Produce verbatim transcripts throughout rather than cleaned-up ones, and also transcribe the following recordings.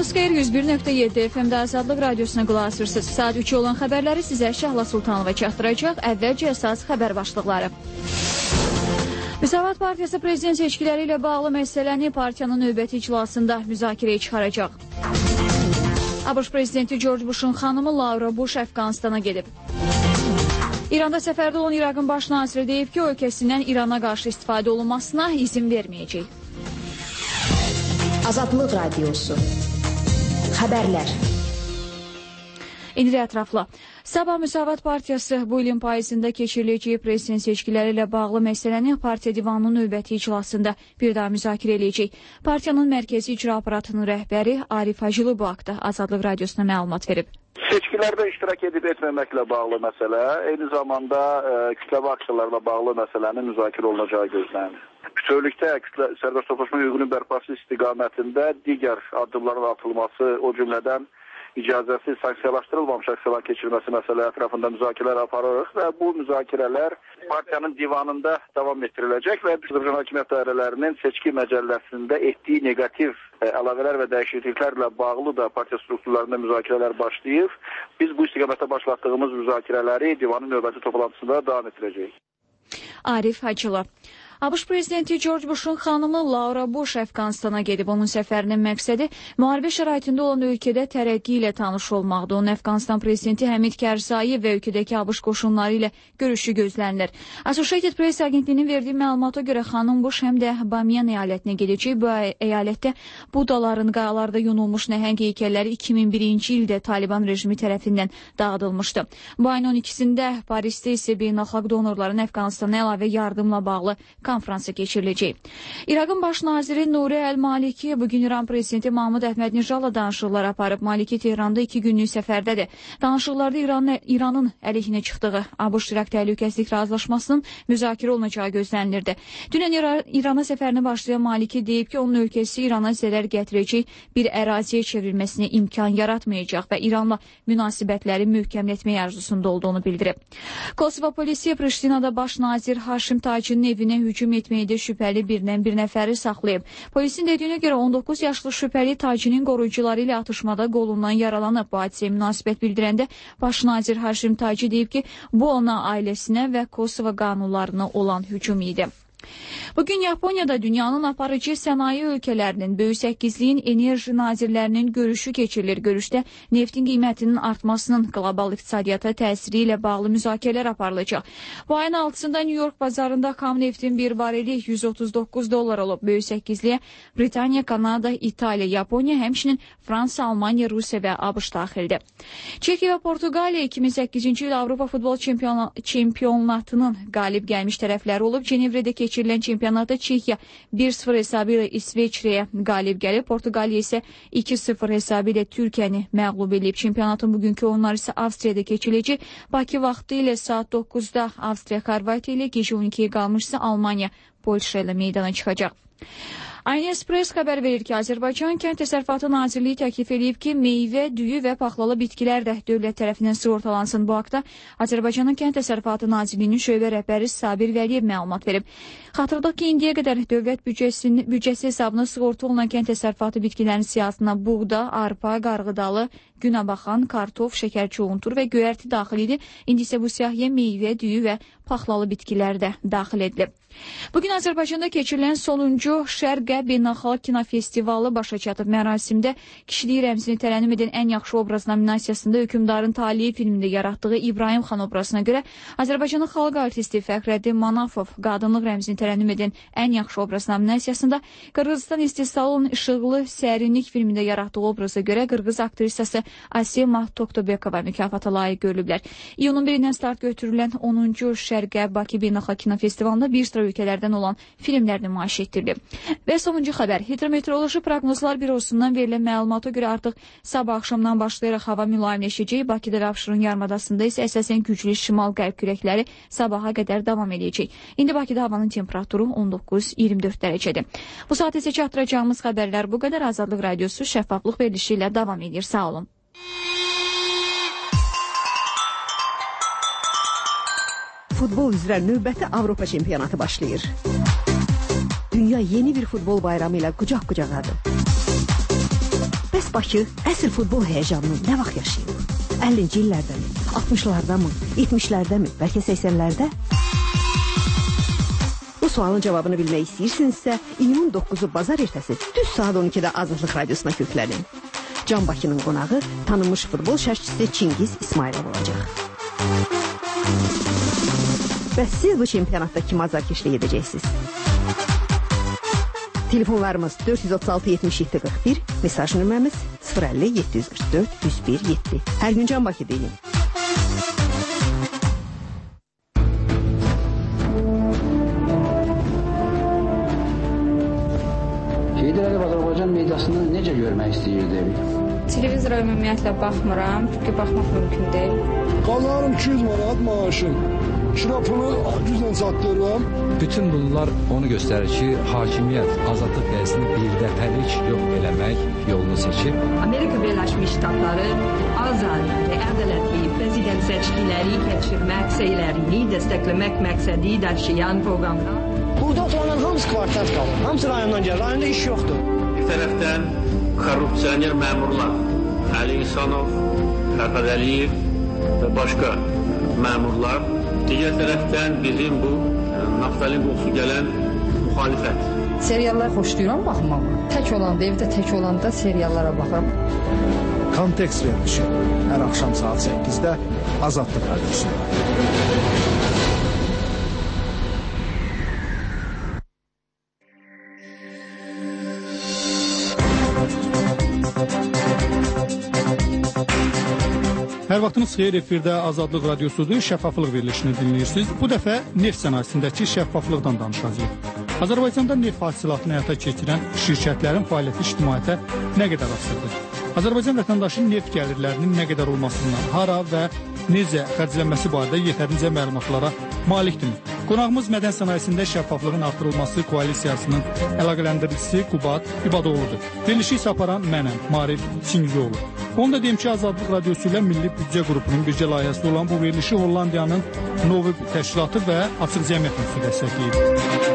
Vaxtınız xeyir, yüz bir nöqtə yeddi F M-də Azadlıq Radiosuna qulaq asırsınız. Saat üçü olan xəbərləri sizə Şəhla Sultanova çatdıracaq. Əvvəlcə əsas xəbər başlıqları. Müsavat Partiyası prezident seçkiləri ilə bağlı məsələni partiyanın növbəti iclasında müzakirəyə çıxaracaq. ABŞ prezidenti George Bush'un xanımı Laura Bush Əfqanistana gedib. İranda səfərdə olan İraqın baş naziri deyib ki, ölkəsindən İrana qarşı istifadə olunmasına izin verməyəcək. Azadlıq Radiosu. Xəbərlər. İndi ətrafla. Sabah Müsavat Partiyası bu ilin payızında keçiriləcəyi prezident seçkiləri ilə bağlı məsələni partiya divanının növbəti iclasında bir daha müzakirə edəcək. Partiyanın mərkəzi icra aparatının rəhbəri Arif Hacılı bu haqda Azadlıq Radiosuna məlumat verib. Seçkilərdə iştirak edib etməməklə bağlı məsələ, eyni zamanda e, kütləvi aksiyalarla bağlı məsələnin müzakirə olunacağı gözlənilir. Bütövlükdə sərbəst toplaşma hüququnun bərpası istiqamətində digər addımların atılması, o cümlədən icazəsiz sanksiyalaşdırılmamış aksiyalar keçirilməsi məsələ ətrafında müzakirələr aparırıq və bu müzakirələr partiyanın divanında davam etdiriləcək və Azərbaycan hakimiyyət dairələrinin seçki məcəlləsində etdiyi negativ əlavələr və dəyişikliklərlə bağlı da partiya strukturlarında müzakirələr başlayıb. Biz bu istiqamətdə başlatdığımız müzakirələri divanın növbəti toplantısında davam etdirəcəyik. Arif Hacılı. ABŞ prezidenti George Bush'un xanımı Laura Bush Əfqanistana gedib. Onun səfərinin məqsədi müharibə şəraitində olan ölkədə tərəqqi ilə tanış olmaqdır. Onun Əfqanistan prezidenti Həmid Kərzayi və ölkədəki ABŞ qoşunları ilə görüşü gözlənilir. Associated Press agentliyinin verdiyi məlumata görə xanım Bush həm də Bamiyan əyalətinə gedəcək. Bu əyalətdə budaların qayalarda yunulmuş nəhəng heykəlləri iki min birinci ildə Taliban rejimi tərəfindən dağıdılmışdı. Bu ayın on ikisində Parisdə isə beynəlxalq donorların Əfqanistana əlavə yardımla bağlı konfransı keçiriləcək. İraqın baş naziri Nuri Əl-Maliki bugün İran prezidenti Mahmud Əhmədnijadla danışıqlar aparıb. Maliki Tehranda iki günlük səfərdədir. Danışıqlarda İranın, İranın əleyhinə çıxdığı ABŞ-İraq təhlükəsizlik razılaşmasının müzakirə olunacağı gözlənilirdi. Dünən İrana səfərini başlayan Maliki deyib ki, onun ölkəsi İrana zərər gətirəcək bir əraziyə çevrilməsinə imkan yaratmayacaq və İranla münasibətləri möhkəmlətmək arzusunda olduğunu bildirib. Kosovo polisi Priştinada baş nazir Haşim Tacinin evinə hücum etməkdə şübhəli birdən bir nəfəri saxlayıb. Polisin dediyinə görə on doqquz yaşlı şübhəli Tacinin qoruyucuları ilə atışmada qolundan yaralanıb. Bu hadisəyə münasibət bildirəndə baş nazir Haşim Taci deyib ki, bu ona ailəsinə və Kosovo qanunlarına olan hücum idi. Bugün Yaponiyada dünyanın aparıcı sənaye ölkələrinin böyük səkizliyin enerji nazirlərinin görüşü keçirilir. Görüşdə neftin qiymətinin artmasının qlobal iqtisadiyyata təsiri ilə bağlı müzakirələr aparılacaq. Bu ayın altısında New York bazarında xam neftin bir bareli yüz otuz doqquz dollar olub. Böyük səkizliyə Britaniya, Kanada, İtaliya, Yaponiya, həmçinin Fransa, Almaniya, Rusiya və ABŞ daxildir. Çekiya və Portuqaliya iki min səkkizinci il Avropa futbol çempionatının qalib gəlmiş tərəfləri olub. Cenevrədə keçirilən çempionatda Çekiya bir sıfır hesabı ilə İsveçrəyə qalib gəlib. Portuqaliya isə iki sıfır hesabı ilə Türkiyəni məğlub edib. Çempionatın bugünkü oyunları isə Avstriyada keçiriləcək. Bakı vaxtı ilə saat doqquzda Avstriya Xorvatiya ilə, gecə on ikiyə qalmışsa Almaniya Polşa ilə meydana çıxacaq. Aynı Express xəbər verir ki, Azərbaycan Kənd Təsərrüfatı Nazirliyi təklif edib ki, meyvə, düyü və paxlalı bitkilər də dövlət tərəfindən sığortalansın. Bu haqda Azərbaycanın Kənd Təsərrüfatı Nazirliyinin şöbə rəhbəri Sabir Vəliyev məlumat verib. Xatırladaq ki, indiyə qədər dövlət büdcəsinin büdcəsi hesabına sığorta olunan kənd təsərrüfatı bitkilərinin siyahısına buğda, arpa, qarğıdalı, günəbaxan, kartof, şəkərçi untur və göyərti daxil idi. İndi isə bu siyahıya meyvə, düyü və paxlalı bitkilər də daxil edilib. Bugün Azərbaycanda keçirilən sonuncu Şərqə Beynəlxalq Kinofestivalı başa çatıb. Mərasimdə kişiliyi rəmzini tərənnüm edən ən yaxşı obraz nominasiyasında Hökümdarın Taliyi filmində yaratdığı İbrahim xan obrazına görə Azərbaycanın xalq artisti Fəxrəddin Manafov qadınlıq rəmzini tərənnüm edən ən yaxşı obraz nominasiyasında, Qırğızistan istehsalı işıqlı sərinlik filmində yaratdığı obraza görə Qırğız aktrisası Asima Toktobekova mükafata layiq görülüblər. İyunun birindən start götürülən onuncu Şərqə Bakı Beynəlxalq Kinofestivalında bir sıra ölkələrdən olan filmlər nümayiş etdirilib. Və sonuncu xəbər, Hidrometeoroloji Proqnozlar Bürosundan verilən məlumata görə artıq sabah axşamdan başlayaraq hava mülayimləşəcək. Bakıda və Abşeron yarımadasında isə əsasən güclü şimal-qərb küləkləri sabaha qədər davam edəcək. İndi Bakıda havanın temperaturu on doqquz iyirmi dörd dərəcədir. Bu saat isə çatdıracağımız xəbərlər bu qədər. Azadlıq Radiosu şəffaflıq verilişi ilə davam edir. Sağ olun. Futbol üzrə növbəti Avropa çempionatı başlayır. Dünya yeni bir futbol bayramı ilə qucaq-qucaqadır. Bəs Bakı əsl futbol həyəcanını nə vaxt yaşayır? əllinci illərdəmi, altmışlardamı, yetmişlərdəmi, bəlkə səksənlərdə? Bu sualın cavabını bilmək istəyirsinizsə, iyunun doqquzu bazar ertəsi düz saat on ikidə Azadlıq Radiosuna köklənin. Can Bakının qonağı tanınmış futbol şərhçisi Çingiz İsmailov olacaq. Bəs siz bu çempionatda kim azarkeşlik edəcəksiniz? Telefonlarımız dörd yüz otuz altı yetmiş yeddi qırx bir, mesaj nömrəmiz sıfır əlli yeddi yüz qırx dörd yüz bir yeddi. Hər gün Can Bakı deyin. Heydər Əliyev Azərbaycan mediasını necə görmək istəyirdi? Televizora ümumiyyətlə baxmıram, çünki baxmaq mümkün deyil. Qazanırım iki yüz manat maaşım. Şirafını güclə çatdırıram. Bütün bunlar onu göstərir ki, hakimiyyət azadlıq dəyəsini birdəfəlik yox eləmək yolunu seçib. Amerika Birləşmiş Ştatları azad və ədalətli prezident seçkiləri keçirmək səylərini dəstəkləmək məqsədi daşıyan proqramlar. Burada oturanların hamısı kvartet qalır. Hamısı rayondan gəlir. Rayonda iş yoxdur. Bir tərəfdən korrupsioner məmurlar Əli İhsanov, Fərhad Əliyev və başqa məmurlar. Digər tərəfdən bizim bu naftalin qoxusu gələn müxalifət. Seriallar xoşlayıram baxmağı. Tək olanda, evdə tək olanda seriallara baxıram. Kontekst verilişi hər axşam saat səkkizdə Azadlıq Radiosunda. Hər vaxtınız xeyir, efirdə Azadlıq Radiosudur, şəffaflıq verilişini dinləyirsiniz. Bu dəfə neft sənayesindəki şəffaflıqdan danışacağıq. Azərbaycanda neft hasilatını həyata keçirən şirkətlərin fəaliyyəti ictimaiyyətə nə qədər asılıdır? Azərbaycan vətəndaşının neft gəlirlərinin nə qədər olmasından, hara və necə xərclənməsi barədə yetərincə məlumatlara malikdir. Qonağımız mədən sənayesində şəffaflığın artırılması koalisiyasının əlaqələndiricisi Qubad İbadoğludur. Verilişi isə aparan mənəm, Marif Çingizoğlu. Onu da deyim ki, Azadlıq Radiosu ilə Milli Büdcə qrupunun bircə layihəsi olan bu verilişi Hollandiyanın Novib təşkilatı və Açıq Cəmiyyət Müstəqilliyi dəstəkləyir.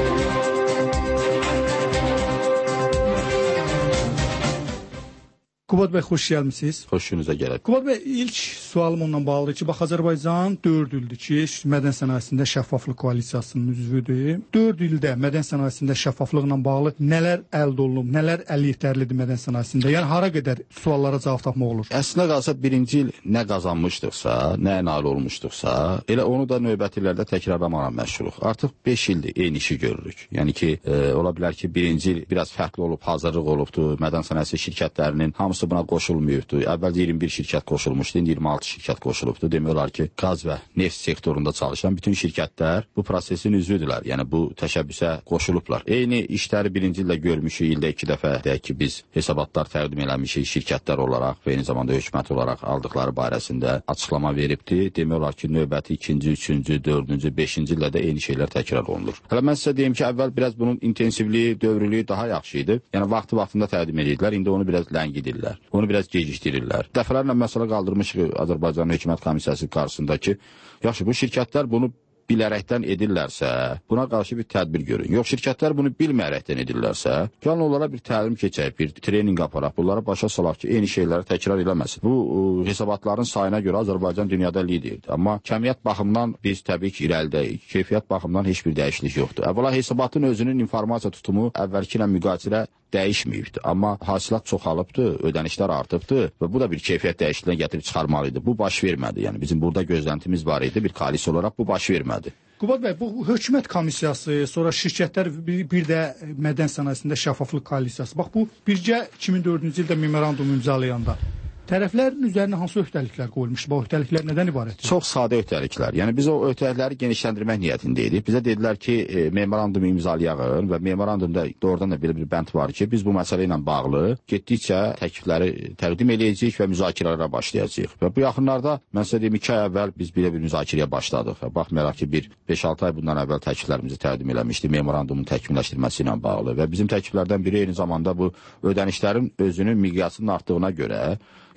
Qubad bəy, xoş gəlmisiniz. Xoşunuza gələk. Qubad bəy, ilk sualım onunla bağlıdır ki, bax, Azərbaycan dörd ildir ki, mədən sənayesində şəffaflıq koalisiyasının üzvüdür. dörd ildə mədən sənayesində şəffaflıqla bağlı nələr əldə olunub, nələr əl yetərlidir mədən sənayesində? Yəni, hara qədər suallara cavab tapmaq olur? Əslində qalsa, birinci il nə qazanmışdıqsa, nə nail olmuşduqsa, elə onu da növbəti illərdə təkrarlamaqla məşğuluq. Artıq beş ildir eyni işi görürük. Yəni ki, e, ola bilər ki, birinci il biraz fərqli olub, hazırlıq olubdur, mədən sənayesi şirkətlərinin hamısı buna qoşulmuyubdur. Əvvəlcə iyirmi bir şirkət qoşulmuşdu, indi iyirmi altı şirkət qoşulubdur. Demək olar ki, qaz və neft sektorunda çalışan bütün şirkətlər bu prosesin üzvüdürlər. Yəni bu təşəbbüsə qoşulublar. Eyni işləri birinci ildə görmüşük, ildə iki dəfə deyək ki, biz hesabatlar təqdim eləmişik şirkətlər olaraq və eyni zamanda hökumət olaraq aldıqları barəsində açıqlama veribdi. Demək olar ki, növbəti ikinci, üçüncü, dördüncü, beşinci ildə də eyni şeylər təkrar olunur. Hələ mən sizə deyim ki, əvvəl biraz bunun intensivliyi, dövrlüyü daha yaxşı idi. Yəni vaxtı vaxtında təqdim edirdilər, indi onu biraz ləngidirlər. Onu biraz gecikdirirlər. Dəfələrlə məsələ qaldırmışıq Azərbaycan Hökumət Komissiyası qarşısında ki, yaxşı, bu şirkətlər bunu bilərəkdən edirlərsə, buna qarşı bir tədbir görün. Yox, şirkətlər bunu bilməyərəkdən edirlərsə, gəlin onlara bir təlim keçək, bir trening aparaq, bunlara başa salaq ki, eyni şeyləri təkrar eləməsin. Bu, ə, hesabatların sayına görə Azərbaycan dünyada liderdir. Amma kəmiyyət baxımından biz təbii ki, irəlidəyik. Keyfiyyət baxımından heç bir dəyişiklik yoxdur. Əvvəla hesabatın özünün informasiya tutumu əvvəlki ilə müqayisələ dəyişməyibdir. Amma hasilat çoxalıbdır, ödənişlər artıbdır və bu da bir keyfiyyət dəyişikliyinə gətirib çıxarmalıydı. Bu baş vermədi. Yəni bizim burada gözləntimiz var idi, bir koalisiya olaraq bu baş vermədi. Qubad bəy, bu hökumət komissiyası, sonra şirkətlər, bir, bir də mədən sənayesində şəffaflıq koalisiyası. Bax, bu bircə iki min dördüncü ildə memorandum imzalayanda tərəflərin üzərinə hansı öhdəliklər qoyulmuşdu? Bu öhdəliklər nədən ibarətdir? Çox sadə öhdəliklər. Yəni biz o öhdəlikləri genişləndirmək niyyətindəydik. Bizə dedilər ki, e, memorandumu imzalayağın və memorandumda doğrudan da belə bir bənd var ki, biz bu məsələ ilə bağlı getdikcə təklifləri təqdim eləyəcəyik və müzakirələrə başlayacağıq. Və bu yaxınlarda mən sizə deyim, iki ay əvvəl biz belə bir müzakirəyə başladıq. Və baxmayaraq ki, bir beş altı ay bundan əvvəl təkliflərimizi təqdim eləmişdik memorandumun təkmilləşdirilməsi ilə bağlı və bizim təkliflərdən biri eyni zamanda bu ödənişlərin özünün miqyasının artdığına görə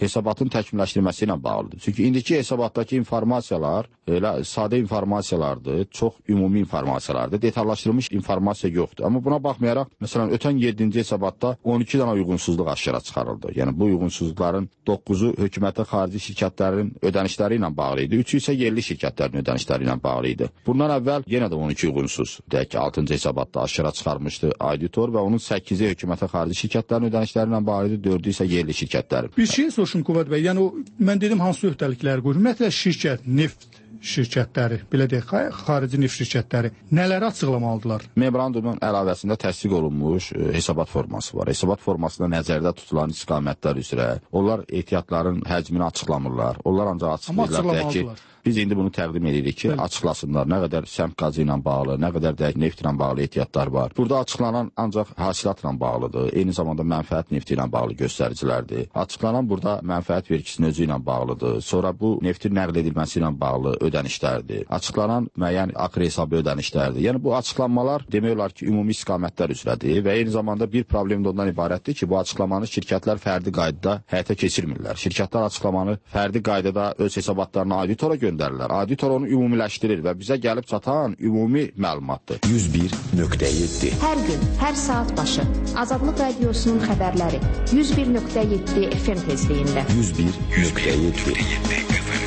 hesabatın təkmilləşdirilməsi ilə bağlıdır. Çünki indiki hesabatdakı informasiyalar elə sadə informasiyalardır, çox ümumi informasiyalardır, detallaşdırılmış informasiya yoxdur. Amma buna baxmayaraq, məsələn, ötən yeddinci hesabatda on iki dənə uyğunsuzluq aşkara çıxarıldı. Yəni, bu uyğunsuzluqların doqquzu hökumətə xarici şirkətlərin ödənişləri ilə bağlı idi, üçü isə yerli şirkətlərin ödənişləri ilə bağlı idi. Bundan əvvəl yenə də on iki uyğunsuz, deyək ki, altıncı hesabatda aşkara çıxarmışdı auditor və onun səkkizi hökumətə xarici şirkətlərin ödənişləri ilə bağlı idi, dördü isə yerli şirkətlərin. Bir şey soruşum Qüvvət bəy, yəni o, mən dedim hansı öhdəlikləri qoyur? Ümumiyyətlə şirkət, neft şirkətləri, belə deyək, xarici neft şirkətləri nələri açıqlamalıdırlar? Memorandumun əlavəsində təsdiq olunmuş e, hesabat forması var. Hesabat formasında nəzərdə tutulan istiqamətlər üzrə onlar ehtiyatların həcmini açıqlamırlar. Onlar ancaq açıqlayırlar ki, biz indi bunu təqdim edirik ki, açıqlasınlar nə qədər səmt qazı ilə bağlı, nə qədər də neft ilə bağlı ehtiyatlar var. Burada açıqlanan ancaq hasilatla bağlıdır, eyni zamanda mənfəət nefti ilə bağlı göstəricilərdir. Açıqlanan burada mənfəət vergisinin özü ilə bağlıdır. Sonra bu neftin nəql edilməsi ilə bağlı ödənişlərdir. Açıqlanan müəyyən akre hesabı ödənişlərdir. Yəni bu açıqlanmalar demək olar ki, ümumi istiqamətlər üzrədir və eyni zamanda bir problem də ondan ibarətdir ki, bu açıqlamanı şirkətlər fərdi qaydada həyata keçirmirlər. Şirkətlər açıqlamanı fərdi qaydada öz hesabatlarına auditora göndərirlər. Auditor onu ümumiləşdirir və bizə gəlib çatan ümumi məlumatdır. yüz bir nöqtə yeddi. Hər gün, hər saat başı Azadlıq Radiosunun xəbərləri yüz bir nöqtə yeddi F M tezliyində. yüz bir nöqtə yeddi.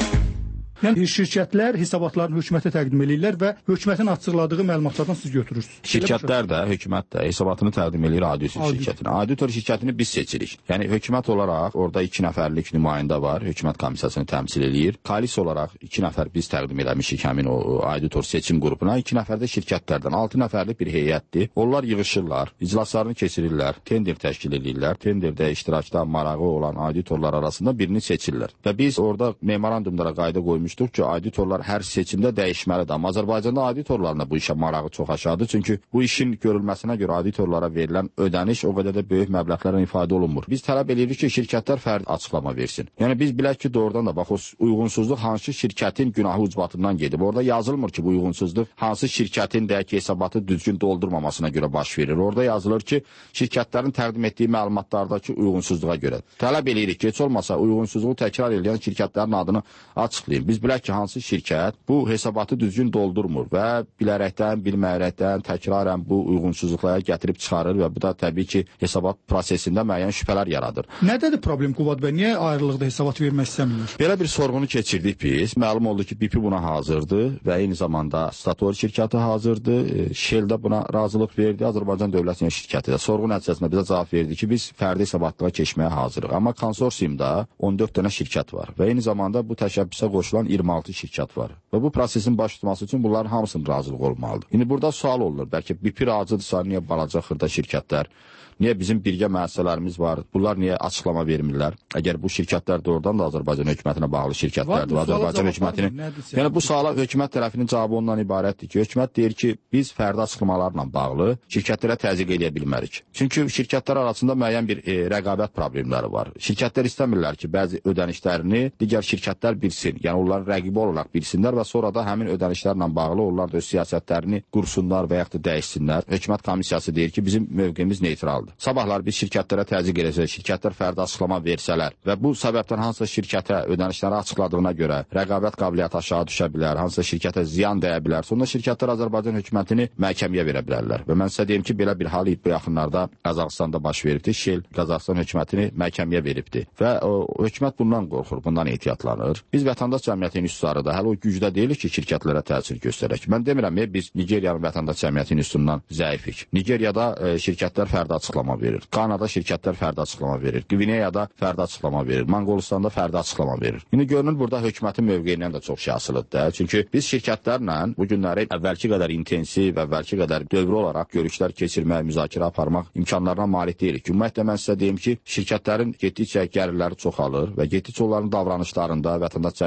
Yəni şirkətlər hesabatlarını hökumətə təqdim edirlər və hökumətin açıqladığı məlumatlardan siz götürürsünüz. Şirkətlər də, hökumət də hesabatını təqdim edir auditor şirkətinə. Auditor şirkətini biz seçirik. Yəni hökumət olaraq orada iki nəfərlik nümayəndə var, hökumət komissiyasını təmsil edir. Koalisiya olaraq iki nəfər biz təqdim eləmişik həmin o auditor seçim qrupuna. iki nəfər də şirkətlərdən, altı nəfərlik bir heyətdir. Onlar yığışırlar, iclaslarını keçirirlər, tender təşkil edirlər. Tenderdə iştirakda marağı olan auditorlar arasında birini seçirlər. Və biz orada memorandumlara qayda qoymuş ki, auditorlar hər seçimdə dəyişməlidir. Amma Azərbaycanda auditorlarına bu işə marağı çox aşağıdır. Çünki bu işin görülməsinə görə auditorlara verilən ödəniş o qədər də böyük məbləğlərlə ifadə olunmur. Biz tələb edirik ki, şirkətlər fərdi açıqlama versin. Yəni biz bilək ki, doğrudan da bax o uyğunsuzluq hansı şirkətin günahı ucbatından gedib. Orada yazılmır ki, bu uyğunsuzluq hansı şirkətin də ki, hesabatı düzgün doldurmamasına görə baş verir. Orada yazılır ki, şirkətlərin təqdim etdiyi məlumatlardakı uyğunsuzluğa görə. Tələb edirik ki, heç olmasa uyğunsuzluğu təkrar edən şirkətlərin adını açıqlayın. Biz bilək ki, hansı şirkət bu hesabatı düzgün doldurmur və bilərəkdən, bilməyərəkdən, təkrarən bu uyğunsuzluqlara gətirib çıxarır və bu da təbii ki, hesabat prosesində müəyyən şübhələr yaradır. Nədədir problem Qüvvət bəy? Niyə ayrılıqda hesabat vermək istəmirlər? Belə bir sorğunu keçirdik biz. Məlum oldu ki, B P buna hazırdır və eyni zamanda Statoil şirkəti hazırdır. Shell də buna razılıq verdi. Azərbaycan Dövlət Neft şirkəti də sorğu nəticəsində bizə cavab verdi ki, biz fərdi hesabatlığa keçməyə hazırıq. Amma konsorsiumda on dörd dənə şirkət var və eyni zamanda bu təşəbbüsə qoşulan iyirmi altı şirkət var. Və bu prosesin baş tutması üçün bunların hamısının razılığı olmalıdır. İndi burada sual olur, bəlkə B P razıdırsa, niyə balaca xırda şirkətlər, niyə bizim birgə müəssisələrimiz var, bunlar niyə açıqlama vermirlər? Əgər bu şirkətlər doğrudan da Azərbaycan hökumətinə bağlı şirkətlərdir, Azərbaycan hökumətinin, yəni bu suala hökumət tərəfinin cavabı ondan ibarətdir ki, hökumət deyir ki, biz fərdi açıqlamalarla bağlı şirkətlərə təzyiq edə bilmərik. Çünki şirkətlər arasında müəyyən bir e, rəqabət problemləri var. Şirkətlər istəmirlər ki, bəzi ödənişlərini digər şirkətlər bilsin, yəni onların rəqibi olaraq bilsinlər və sonra da həmin ödənişlərlə bağlı onlar da öz siyasətlərini qursunlar və yaxud da dəyişsinlər. Hökumət komissiyası deyir ki, bizim mövqeyimiz neytraldır. Sabahlar biz şirkətlərə təzyiq edəcək, şirkətlər fərdi açıqlama versələr və bu səbəbdən hansısa şirkətə ödənişləri açıqladığına görə rəqabət qabiliyyəti aşağı düşə bilər, hansısa şirkətə ziyan dəyə bilər. Sonra şirkətlər Azərbaycan hökumətini məhkəməyə verə bilərlər. Və mən sizə deyim ki, belə bir hal bu yaxınlarda Qazaxıstanda baş veribdi. Shell Qazaxıstan hökumətini məhkəməyə veribdi və o, hökumət bundan qorxur, bundan ehtiyatlanır. Biz vətəndaş cəmiyyəti institutları da hələ o gücdə deyilik ki, şirkətlərə təsir göstərək. Mən demirəm, biz Nigeriyanın vətəndaş cəmiyyəti institutundan zəifik. Nigeriyada e, şirkətlər fərdi açıqlama verir. Kanada şirkətlər fərdi açıqlama verir. Qvineyada fərdi açıqlama verir. Monqolistanda fərdi açıqlama verir. İndi görünür burada hökumətin mövqeyindən də çox şey asılıdır da. Çünki biz şirkətlərlə bu günləri əvvəlki qədər intensiv, əvvəlki qədər dövrü olaraq görüşlər keçirmək, müzakirə aparmaq imkanlarına malik deyilik. Ümumiyyətlə mən sizə deyim ki, şirkətlərin getdikcə gəlirləri çoxalır və getdikcə onların davranışlarında vətəndaş cəmiyyətinə münasibətlərində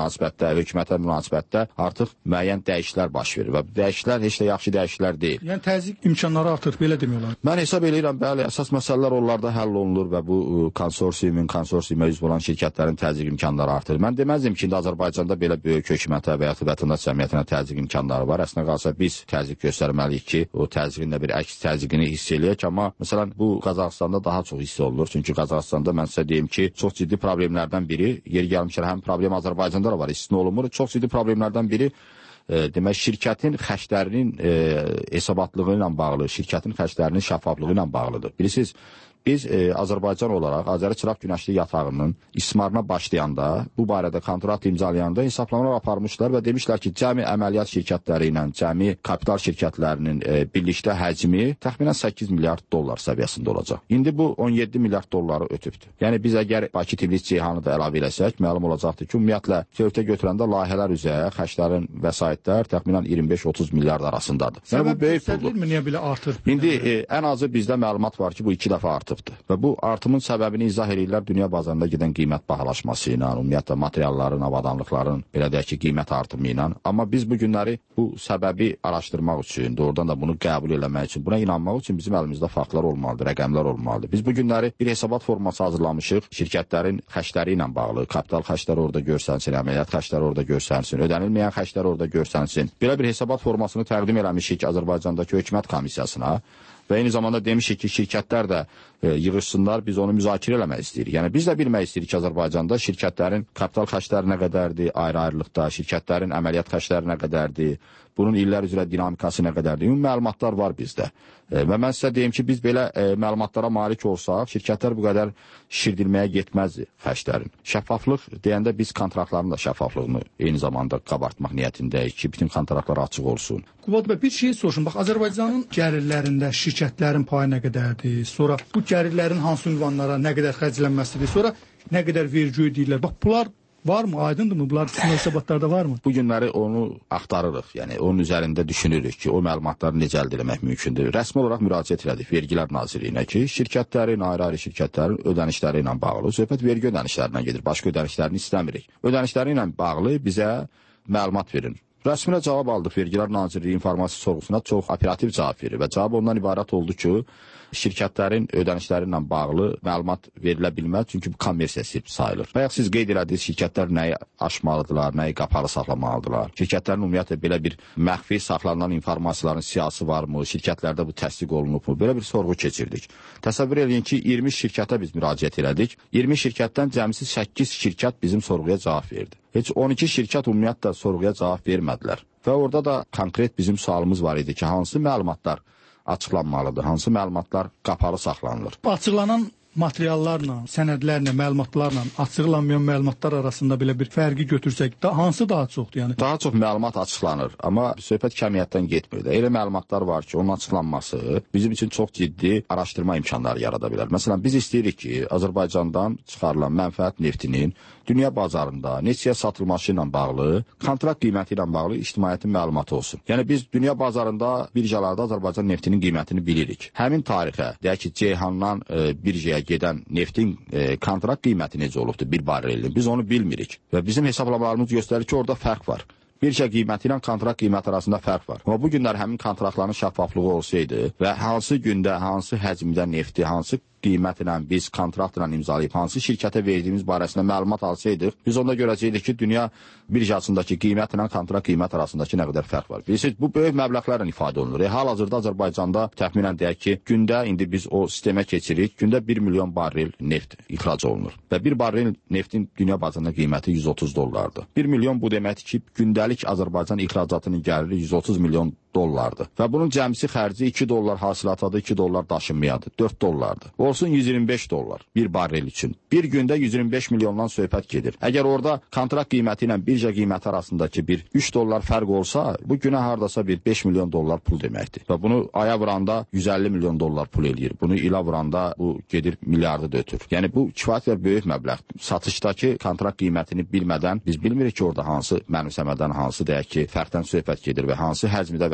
münasibətdə, hökumətə münasibətdə artıq müəyyən dəyişikliklər baş verir və bu dəyişikliklər heç də yaxşı dəyişikliklər deyil. Yəni təzyiq imkanları artır, belə demək olar. Mən hesab edirəm, bəli, əsas məsələlər onlarda həll olunur və bu konsorsiumun, konsorsiuma üzv olan şirkətlərin təzyiq imkanları artır. Mən deməzdim ki, indi Azərbaycanda belə böyük hökumətə və ya vətəndaş cəmiyyətinə təzyiq imkanları var. Əslində qalsa biz təzyiq göstərməliyik ki, o təzyiqin də bir əks təzyiqini hiss eləyək, amma məsələn bu Qazaxıstanda daha çox hiss olunur. Çünki Qazaxıstanda mən sizə deyim ki, çox ciddi problemlərdən biri, yeri gəlmişlər həm problem Azərbaycanda da var, istisna olunmur. Çox ciddi problemlərdən biri e, demək şirkətin xərclərinin e, hesabatlığı ilə bağlı, şirkətin xərclərinin şəffaflığı ilə bağlıdır. Bilirsiniz, biz e, Azərbaycan olaraq Azəri Çıraq Günəşli yatağının istismarına başlayanda, bu barədə kontrakt imzalayanda hesablamalar aparmışlar və demişlər ki, cəmi əməliyyat şirkətləri ilə, cəmi kapital şirkətlərinin e, birlikdə həcmi təxminən səkkiz milyard dollar səviyyəsində olacaq. İndi bu on yeddi milyard dolları ötübdür. Yəni biz əgər Bakı, Tiflis, Ceyhanı da əlavə eləsək, məlum olacaqdır ki, ümumiyyətlə tövlədə götürəndə layihələr üzrə xərclərin vəsaitlər təxminən iyirmi beş otuz milyard arasındadır. Yəni bu böyük puldur. Niyə belə artır? İndi e, ən azı bizdə məlumat var ki, bu iki dəfə artıb. Və bu artımın səbəbini izah edirlər dünya bazarında gedən qiymət bahalaşması ilə, ümumiyyətlə materialların, avadanlıqların, belə deyək ki, qiymət artımı ilə. Amma biz bu günləri bu səbəbi araşdırmaq üçün, doğrudan da bunu qəbul eləmək üçün, buna inanmaq üçün bizim əlimizdə faktlar olmalıdır, rəqəmlər olmalıdır. Biz bu günləri bir hesabat forması hazırlamışıq, şirkətlərin xərcləri ilə bağlı, kapital xərcləri orada görsənsin, əməliyyat xərcləri orada görsənsin, ödənilməyən xərclər orada görsənsin. Belə bir hesabat formasını təqdim eləmişik Azərbaycandakı hökumət komissiyasına. Və eyni zamanda demişik ki, şirkətlər də e, yığışsınlar, biz onu müzakirə eləmək istəyirik. Yəni biz də bilmək istəyirik ki, Azərbaycanda şirkətlərin kapital xərcləri nə qədərdir, ayrı-ayrılıqda, şirkətlərin əməliyyat xərcləri nə qədərdir, bunun illər üzrə dinamikası nə qədərdir. Ümumi məlumatlar var bizdə. E, və mən sizə deyim ki, biz belə e, məlumatlara malik olsaq, şirkətlər bu qədər şişirdilməyə getməzdi xərclərin. Şəffaflıq deyəndə biz kontraktların da şəffaflığını eyni zamanda qabartmaq niyyətindəyik ki, bütün kontraktlar açıq olsun. Qubad bəy, bir şey soruşun. Bax, Azərbaycanın gəlirlərində şirkətlərin payı nə qədərdir? Sonra bu gəlirlərin hansı ünvanlara nə qədər xərclənməsidir? Sonra nə qədər vergi ödəyirlər? Bax, bunlar varmı? Aydındır mı? Bunlar bütün hesabatlarda varmı? Bu günləri onu axtarırıq. Yəni onun üzərində düşünürük ki, o məlumatları necə əldə etmək mümkündür. Rəsmi olaraq müraciət elədik Vergilər Nazirliyinə ki, şirkətlərin, ayrı-ayrı şirkətlərin ödənişləri ilə bağlı, söhbət vergi ödənişlərindən gedir. Başqa ödənişlərini istəmirik. Ödənişləri ilə bağlı bizə məlumat verin. Rəsminə cavab aldıq. Vergilər Nazirliyi informasiya sorğusuna çox operativ cavab verir və cavab ondan ibarət oldu ki, şirkətlərin ödənişləri ilə bağlı məlumat verilə bilməz, çünki bu kommersiya sirri sayılır. Bayaq siz qeyd elədiniz, şirkətlər nəyi aşmalıdırlar, nəyi qapalı saxlamalıdırlar. Şirkətlərin ümumiyyətlə belə bir məxfi saxlanılan informasiyaların siyasi varmı, şirkətlərdə bu təsdiq olunubmu? Belə bir sorğu keçirdik. Təsəvvür edin ki, iyirmi şirkətə biz müraciət elədik. iyirmi şirkətdən cəmsi səkkiz şirkət bizim sorğuya cavab verdi. Heç on iki şirkət ümumiyyətlə sorğuya cavab vermədilər. Və orada da konkret bizim sualımız var idi ki, hansı məlumatlar açıqlanmalıdır, hansı məlumatlar qapalı saxlanılır. Açıqlanan materiallarla, sənədlərlə, məlumatlarla açıqlanmayan məlumatlar arasında belə bir fərqi götürsək, da, hansı daha çoxdur? Yəni? Daha çox məlumat açıqlanır, amma söhbət kəmiyyətdən getmir. Elə məlumatlar var ki, onun açıqlanması bizim üçün çox ciddi araşdırma imkanları yarada bilər. Məsələn, biz istəyirik ki, Azərbaycandan çıxarılan mənfəət neftinin dünya bazarında neçəyə satılması ilə bağlı, kontrakt qiyməti ilə bağlı ictimaiyyətin məlumatı olsun. Yəni biz dünya bazarında birjalarda Azərbaycan neftinin qiymətini bilirik. Həmin tarixə, deyək ki, Ceyhandan e, birjaya gedən neftin e, kontrakt qiyməti necə olubdur bir barelin? Biz onu bilmirik və bizim hesablamalarımız göstərir ki, orada fərq var. Birja qiyməti ilə kontrakt qiyməti arasında fərq var. Amma bu günlər həmin kontraktların şəffaflığı olsaydı və hansı gündə, hansı həcmdə nefti, hansı qiymətlə biz kontraktla imzalayıb hansı şirkətə verdiyimiz barəsində məlumat alsaydıq, biz onda görəcəkdik ki, dünya birjasındakı qiymətlə kontrakt qiymət arasındakı nə qədər fərq var. Bilirsiniz, bu böyük məbləğlərlə ifadə olunur. E, hal-hazırda Azərbaycanda təxminən deyək ki, gündə indi biz o sistemə keçirik, gündə bir milyon barrel neft ixrac olunur. Və bir barrel neftin dünya bazarında qiyməti yüz otuz dollardır. bir milyon bu deməkdir ki, gündəlik Azərbaycan ixracatının gəliri yüz otuz milyon dollardır. Və bunun cəmsi xərci iki dollar hasilatadır, iki dollar daşınmayadır, dörd dollardır. Olsun yüz iyirmi beş dollar bir barrel üçün. Bir gündə yüz iyirmi beş milyondan söhbət gedir. Əgər orada kontrakt qiyməti ilə birja qiyməti arasındakı bir üç dollar fərq olsa, bu günə hardasa bir beş milyon dollar pul deməkdir. Və bunu aya vuranda yüz əlli milyon dollar pul eləyir. Bunu ilə vuranda bu gedir milyardı da ötür. Yəni bu kifayət qədər böyük məbləğ. Satışdakı kontrakt qiymətini bilmədən biz bilmirik ki, orada hansı mənimsəmədən, hansı deyək ki, fərqdən söhbət gedir və hansı həcmdə və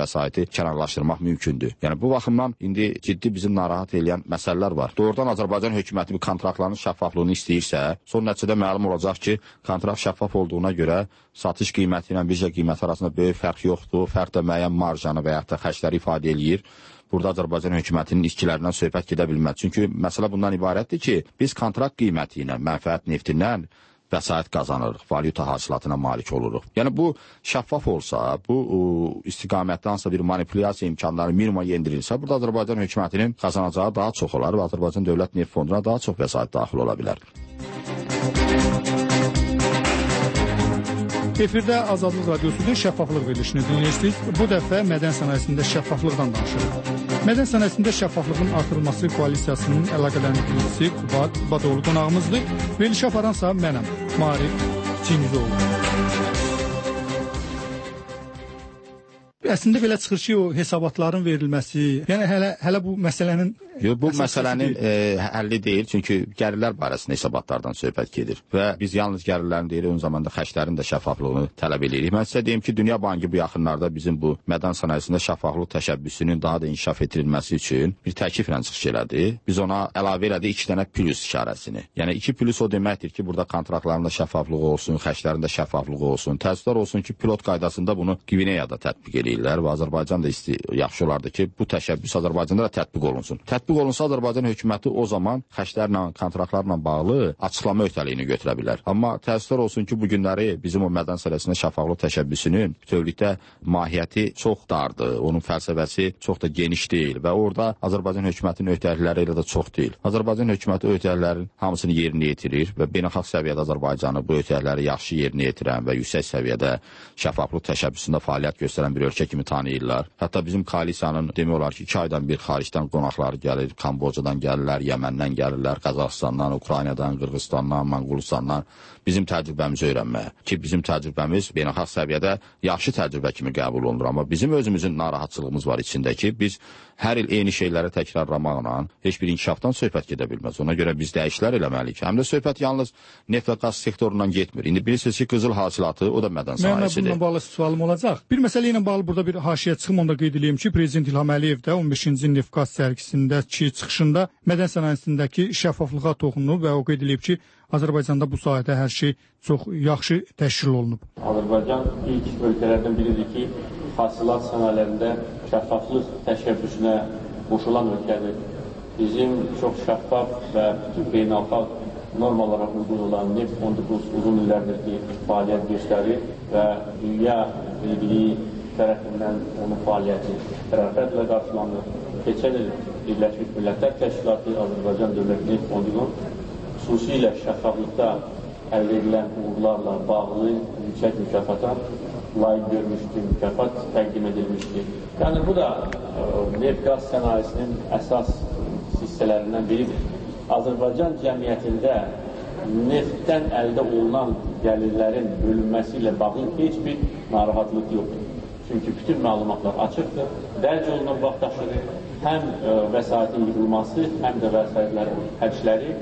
vəsaiti kənarlaşdırmaq mümkündür. Yəni bu baxımdan indi ciddi bizim narahat edən məsələlər var. Doğrudan Azərbaycan hökuməti bu kontraktların şəffaflığını istəyirsə, son nəticədə məlum olacaq ki, kontrakt şəffaf olduğuna görə satış qiyməti ilə birja qiyməti arasında böyük fərq yoxdur. Fərq də müəyyən marjanı və ya da xərcləri ifadə eləyir. Burada Azərbaycan hökumətinin itkilərindən söhbət gedə bilməz. Çünki məsələ bundan ibarətdir ki, biz kontrakt qiyməti ilə, mənfəət neftindən vəsait qazanırıq, valyuta hasilatına malik oluruq. Yəni bu şəffaf olsa, bu istiqamətdə hansısa bir manipulyasiya imkanları minimuma endirilsə, burada Azərbaycan hökumətinin qazanacağı daha çox olar və Azərbaycan Dövlət Neft Fonduna daha çox vəsait daxil ola bilər. Efirdə Azadlıq Radiosu'da şəffaflıq verilişini dinləyirsiniz. Bu dəfə mədən sənayesində şəffaflıqdan danışırıq. Mədən sənayesində şəffaflığın artırılması koalisiyasının əlaqələndiricisi Qubat Badoğlu qonağımızdır. Verilişi aparansa mənəm, Marif Cingizoğlu. Əslində belə çıxır ki, o hesabatların verilməsi, yəni hələ hələ bu məsələnin Yox, bu məsələnin e, həlli deyil, çünki gəlirlər barəsində hesabatlardan söhbət gedir və biz yalnız gəlirlərin deyil, eyni zamanda xərclərin də şəffaflığını tələb edirik. Mən sizə deyim ki, Dünya Bankı bu yaxınlarda bizim bu mədən sənayesində şəffaflıq təşəbbüsünün daha da inkişaf etdirilməsi üçün bir təkliflə çıxış elədi. Biz ona əlavə elədik iki dənə plus işarəsini. Yəni iki plus o deməkdir ki, burada kontraktların da şəffaflığı olsun, xərclərin də şəffaflığı olsun. Təəssüflər olsun ki, pilot qaydasında bunu Qvineyada tətbiq edirlər və Azərbaycan da isti yaxşı olardı ki, bu təşəbbüs Azərbaycanda da tətbiq olunsun. Tətbiq olunsa Azərbaycan hökuməti o zaman xərclərlə, kontraktlarla bağlı açıqlama öhdəliyini götürə bilər. Amma təəssüflər olsun ki, bu günləri bizim o mədən sənayesində şəffaflıq təşəbbüsünün bütövlükdə mahiyyəti çox dardır, onun fəlsəfəsi çox da geniş deyil və orada Azərbaycan hökumətinin öhdəlikləri elə də çox deyil. Azərbaycan hökuməti öhdəliklərin hamısını yerinə yetirir və beynəlxalq səviyyədə Azərbaycanı bu öhdəlikləri yaxşı yerinə yetirən və yüksək səviyyədə şəffaflıq təşəbbüsündə fəaliyyət göstərən bir ölkə kimi tanıyırlar. Hətta bizim koalisiyanın demək olar ki, iki aydan bir xaricdən qonaqları gəlir, Kambocadan gəlirlər, Yəməndən gəlirlər, Qazaxıstandan, Ukraynadan, Qırğızstandan, Manqulistandan bizim təcrübəmizi öyrənməyə. Ki, bizim təcrübəmiz beynəlxalq səviyyədə yaxşı təcrübə kimi qəbul olunur. Amma bizim özümüzün narahatçılığımız var içində ki, biz hər il eyni şeyləri təkrarlamaqla heç bir inkişafdan söhbət gedə bilməz. Ona görə biz dəyişikliklər eləməliyik. Həm də söhbət yalnız neft və qaz sektorundan getmir. İndi bilirsiniz ki, qızıl hasilatı o da mədən sənayesidir. Mənə bununla bağlı sualım olacaq. Bir məsələ ilə bağlı burada bir haşiyə çıxım, onda qeyd edeyim ki, Prezident İlham Əliyev də on beşinci neft qaz sərgisindəki çıxışında mədən sənayesindəki şəffaflığa toxunub və o qeyd edib ki, Azərbaycanda bu sahədə hər şey çox yaxşı təşkil olunub. Azərbaycan ilk ölkələrdən biridir ki, hasilat sənayelərində şəffaflıq təşəbbüsünə qoşulan ölkədir. Bizim çox şəffaf və bütün beynəlxalq normalara uyğun olan neft fondumuz uzun illərdir ki, fəaliyyət göstərir və dünya birliyi tərəfindən onun fəaliyyəti tərəfətlə qarşılanır. Keçən il Birləşmiş Millətlər Təşkilatı Azərbaycan Dövlət Neft Fondunun xüsusilə şəffaflıqda əldə edilən uğurlarla bağlı yüksək mükafata layiq görmüşdür, mükafat təqdim edilmişdir. Yəni bu da neft-qaz sənayesinin əsas hissələrindən biridir. Azərbaycan cəmiyyətində neftdən əldə olunan gəlirlərin bölünməsi ilə bağlı heç bir narahatlıq yoxdur. Çünki bütün məlumatlar açıqdır, dərc olunan vaxtaşırı həm vəsaitin yığılması, həm də vəsaitlərin hərcləri,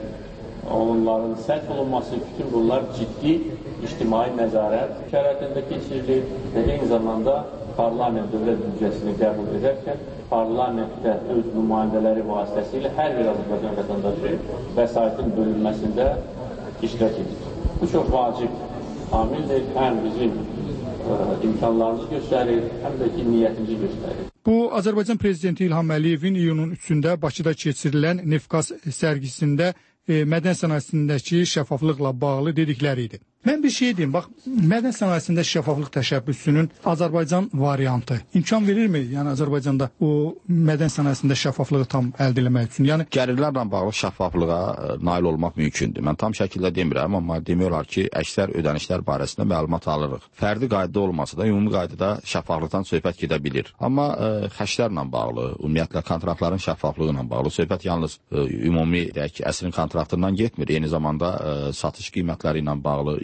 onların sərf olunması, bütün bunlar ciddi ictimai nəzarət şəraitində keçirilir və eyni zamanda parlament dövlət büdcəsini qəbul edərkən parlamentdə öz nümayəndələri vasitəsilə hər bir Azərbaycan vətəndaşı vəsaitin bölünməsində iştirak edir. Bu çox vacib amildir, həm bizim ə, imkanlarımızı göstərir, həm də ki, niyyətimizi göstərir. Bu, Azərbaycan Prezidenti İlham Əliyevin iyunun üçündə Bakıda keçirilən neft-qaz sərgisində e, mədən sənayesindəki şəffaflıqla bağlı dedikləri idi. Mən bir şey deyim, bax, mədən sənayesində şəffaflıq təşəbbüsünün Azərbaycan variantı imkan verirmi? Yəni Azərbaycanda o mədən sənayesində şəffaflığı tam əldə etmək üçün. Yəni gəlirlərlə bağlı şəffaflığa nail olmaq mümkündür. Mən tam şəkildə demirəm, amma demək olar ki, əksər ödənişlər barəsində məlumat alırıq. Fərdi qaydada olmasa da ümumi qaydada şəffaflıqdan söhbət gedə bilir. Amma ə, xərclərlə bağlı, ümumiyyətlə kontraktların şəffaflığı ilə bağlı söhbət yalnız ə, ümumi deyək ki, əsrin kontraktından getmir. Eyni zamanda ə, satış qiymətləri ilə bağlı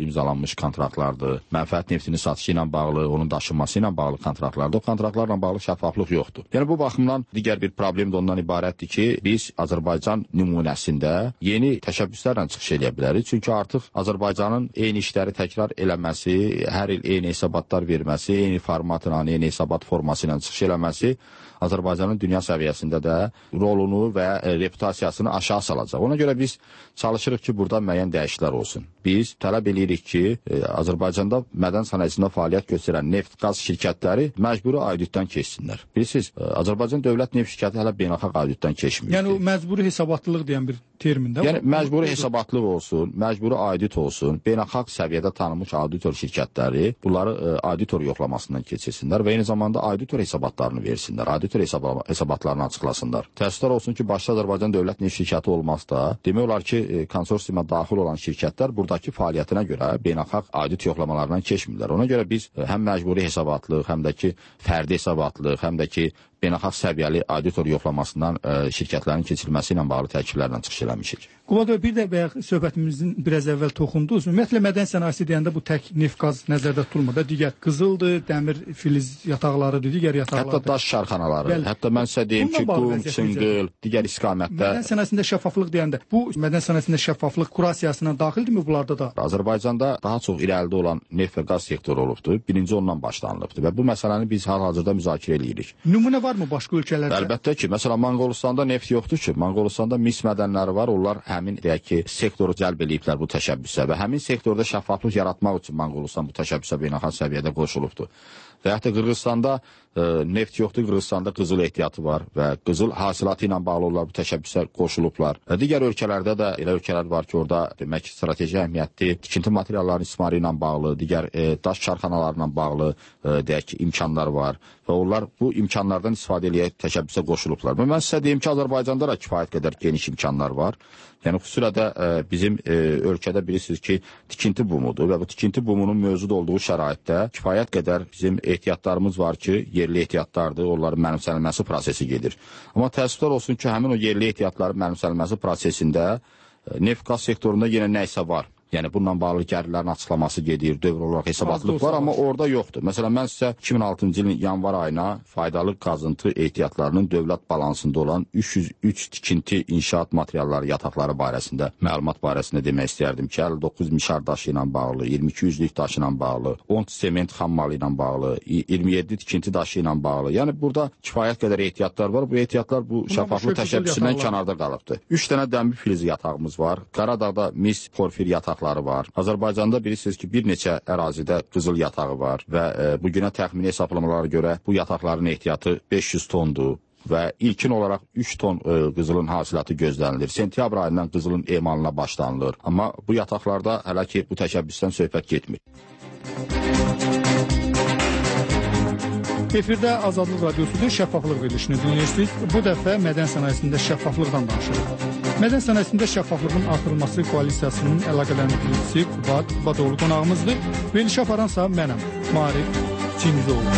imzalanmış kontraktlardır. Mənfəət neftinin satışı ilə bağlı, onun daşınması ilə bağlı kontraktlardır. O kontraktlarla bağlı şəffaflıq yoxdur. Yəni bu baxımdan digər bir problem də ondan ibarətdir ki, biz Azərbaycan nümunəsində yeni təşəbbüslərlə çıxış edə bilərik. Çünki artıq Azərbaycanın eyni işləri təkrar eləməsi, hər il eyni hesabatlar verməsi, eyni formatla, eyni hesabat forması ilə çıxış eləməsi Azərbaycanın dünya səviyyəsində də rolunu və reputasiyasını aşağı salacaq. Ona görə biz çalışırıq ki, burada müəyyən dəyişikliklər olsun. Biz tələb edirik ki, Azərbaycanda mədən sənayesində fəaliyyət göstərən neft, qaz şirkətləri məcburi auditdən keçsinlər. Bilirsiniz, Azərbaycan Dövlət Neft Şirkəti hələ beynəlxalq auditdən keçmir. Yəni o məcburi hesabatlılıq deyən bir termində. Yəni məcburi hesabatlıq olsun, məcburi audit olsun, beynəlxalq səviyyədə tanınmış auditor şirkətləri bunları auditor yoxlamasından keçirsinlər və eyni zamanda auditor hesabatlarını versinlər. Auditor hesabatlarını açıqlasınlar. Təəssüflər olsun ki, başda Azərbaycan Dövlət Neft Şirkəti olmazsa, demək olar ki, konsorsiyuma daxil olan şirkətlər buradakı fəaliyyətinə görə beynəlxalq audit yoxlamalarından keçmirlər. Ona görə biz həm məcburi hesabatlıq, həm də ki, fərdi hesabatlıq, həm də ki, beynəlxalq səviyyəli auditor yoxlamasından ə, şirkətlərin keçirilməsi ilə bağlı təkidlərlə çıxış eləmişik. Qubad bəy, bir də bayaq söhbətimizin biraz əvvəl toxundunuz. Ümumiyyətlə mədən sənayesi deyəndə bu tək neft qaz nəzərdə tutulmur da, digər qızıldır, dəmir filiz yataqlarıdır, digər yataqlardır. Hətta daş şarxanaları. Bəli. Hətta mən sizə deyim ki, qum, çınqıl, digər istiqamətdə. Mədən sənayesində şəffaflıq deyəndə bu mədən sənayesində şəffaflıq kurasiyasına daxildirmi bunlarda da? Azərbaycanda daha çox irəlidə olan neft və qaz sektoru olubdur. Birinci ondan başlanılıbdır və bu məsələni biz hal-hazırda müzakirə edirik. Nümunə varmı başqa ölkələrdə? Əlbəttə ki, məsələn Monqolistanda neft yoxdur ki. Monqolistanda mis mədənləri var. Onlar həmin deyək ki, sektoru cəlb ediblər bu təşəbbüsə və həmin sektorda şəffaflıq yaratmaq üçün Monqolistan bu təşəbbüsə beynəlxalq səviyyədə qoşulubdur. Və hətta Qırğızstanda e, neft yoxdur, Qırğızstanda qızıl ehtiyatı var və qızıl hasilatı ilə bağlı olaraq bu təşəbbüsə qoşulublar. Və digər ölkələrdə də elə ölkələr var ki, orada demək strateji əhəmiyyətli tikinti materiallarının istismarı ilə bağlı, digər e, daş çarxanalarla bağlı e, deyək ki, imkanlar var və onlar bu imkanlardan istifadə edərək təşəbbüsə qoşulublar. Və mən sizə deyim ki, Azərbaycanda da kifayət qədər geniş imkanlar var. Yəni xüsusilə də e, bizim e, ölkədə bilirsiniz ki, tikinti bumudur və bu tikinti bumunun mövcud olduğu şəraitdə kifayət qədər bizim ehtiyatlarımız var ki, yerli ehtiyatlardır, onların mənimsənilməsi prosesi gedir. Amma təəssüflər olsun ki, həmin o yerli ehtiyatların mənimsənilməsi prosesində e, neft qaz sektorunda yenə nə isə var. Yəni bununla bağlı gərilərin açıqlaması gedir, dövr olaraq hesabatlıq var, amma orada yoxdur. Məsələn, mən sizə iki min altıncı ilin yanvar ayına faydalı qazıntı ehtiyatlarının dövlət balansında olan üç yüz üç tikinti inşaat materialları, yataqları barəsində, məlumat barəsində demək istəyərdim ki, əlli doqquz mişar daşı ilə bağlı, iyirmi iki yüzlük daşı ilə bağlı, on sement xammalı ilə bağlı, iyirmi yeddi tikinti daşı ilə bağlı. Yəni burada kifayət qədər ehtiyatlar var. Bu ehtiyatlar bu şəffaflıq təşəbbüsündən kənarda qalıbdır. üç dənə dəmir filizi yatağımız var. Qaradağda mis porfir yataqları var. Azərbaycanda bilirsiniz ki, bir neçə ərazidə qızıl yatağı var və e, bugünə təxmini hesablamalara görə bu yataqların ehtiyatı beş yüz tondur və ilkin olaraq üç ton e, qızılın hasilatı gözlənilir. Sentyabr ayından qızılın emalına başlanılır. Amma bu yataqlarda hələ ki bu təşəbbüsdən söhbət getmir. Efirdə Azadlıq Radiosu'da şəffaflıq verilişini dinləyirsiniz. Bu dəfə mədən sənayesində şəffaflıqdan danışırıq. Mədən sənayesində şəffaflığın artırılması koalisiyasının əlaqələndiricisi Qubad Badoğlu qonağımızdır. Verilişi aparansa mənəm, Maarif Çingizoğlu.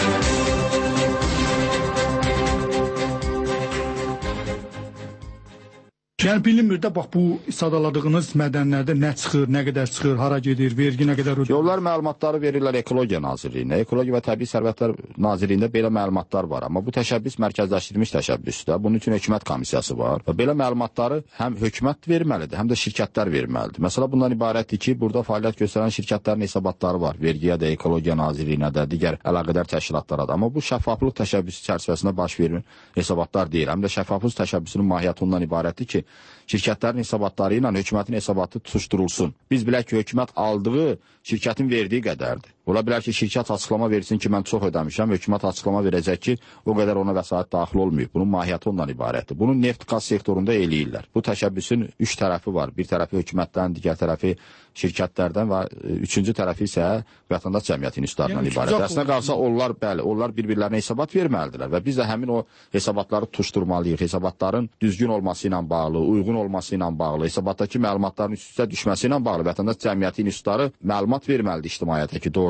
Yəni bilinmir də, bax bu sadaladığınız mədənlərdə nə çıxır, nə qədər çıxır, hara gedir, vergi nə qədər ödür. Yollar məlumatları verirlər Ekologiya Nazirliyinə. Ekologiya və Təbii Sərvətlər Nazirliyində belə məlumatlar var. Amma bu təşəbbüs mərkəzləşdirilmiş təşəbbüsdür. Bunun üçün hökumət komissiyası var. Və belə məlumatları həm hökumət verməlidir, həm də şirkətlər verməlidir. Məsələ bundan ibarətdir ki, burada fəaliyyət göstərən şirkətlərin hesabatları var. Vergiyə də, Ekologiya Nazirliyinə də, digər əlaqədar təşkilatlara da. Amma bu şəffaflıq təşəbbüsü çərçivəsində baş verən hesabatlar deyil. Həm də şəffaflıq təşəbbüsünün mahiyyəti ondan ibarətdir ki, şirkətlərin hesabatları ilə hökumətin hesabatı tutuşdurulsun. Biz bilək ki, hökumət aldığı şirkətin verdiyi qədərdir. Ola bilər ki, şirkət açıqlama versin ki, mən çox ödəmişəm, hökumət açıqlama verəcək ki, o qədər ona vəsait daxil olmayıb. Bunun mahiyyəti ondan ibarətdir. Bunu neft qaz sektorunda eləyirlər. Bu təşəbbüsün üç tərəfi var. Bir tərəfi hökumətdən, digər tərəfi şirkətlərdən və üçüncü tərəfi isə vətəndaş cəmiyyəti institutlarından yəni, ibarət. Əslində qalsa onlar, bəli, onlar bir-birlərinə hesabat verməlidirlər və biz də həmin o hesabatları tutuşturmalıyıq. Hesabatların düzgün olması ilə bağlı, uyğun olması ilə bağlı, hesabatdakı məlumatların üst-üstə düşməsi ilə bağlı vətəndaş cəmiyyəti institutları məlumat verməlidir ictimaiyyətə ki, doğrudan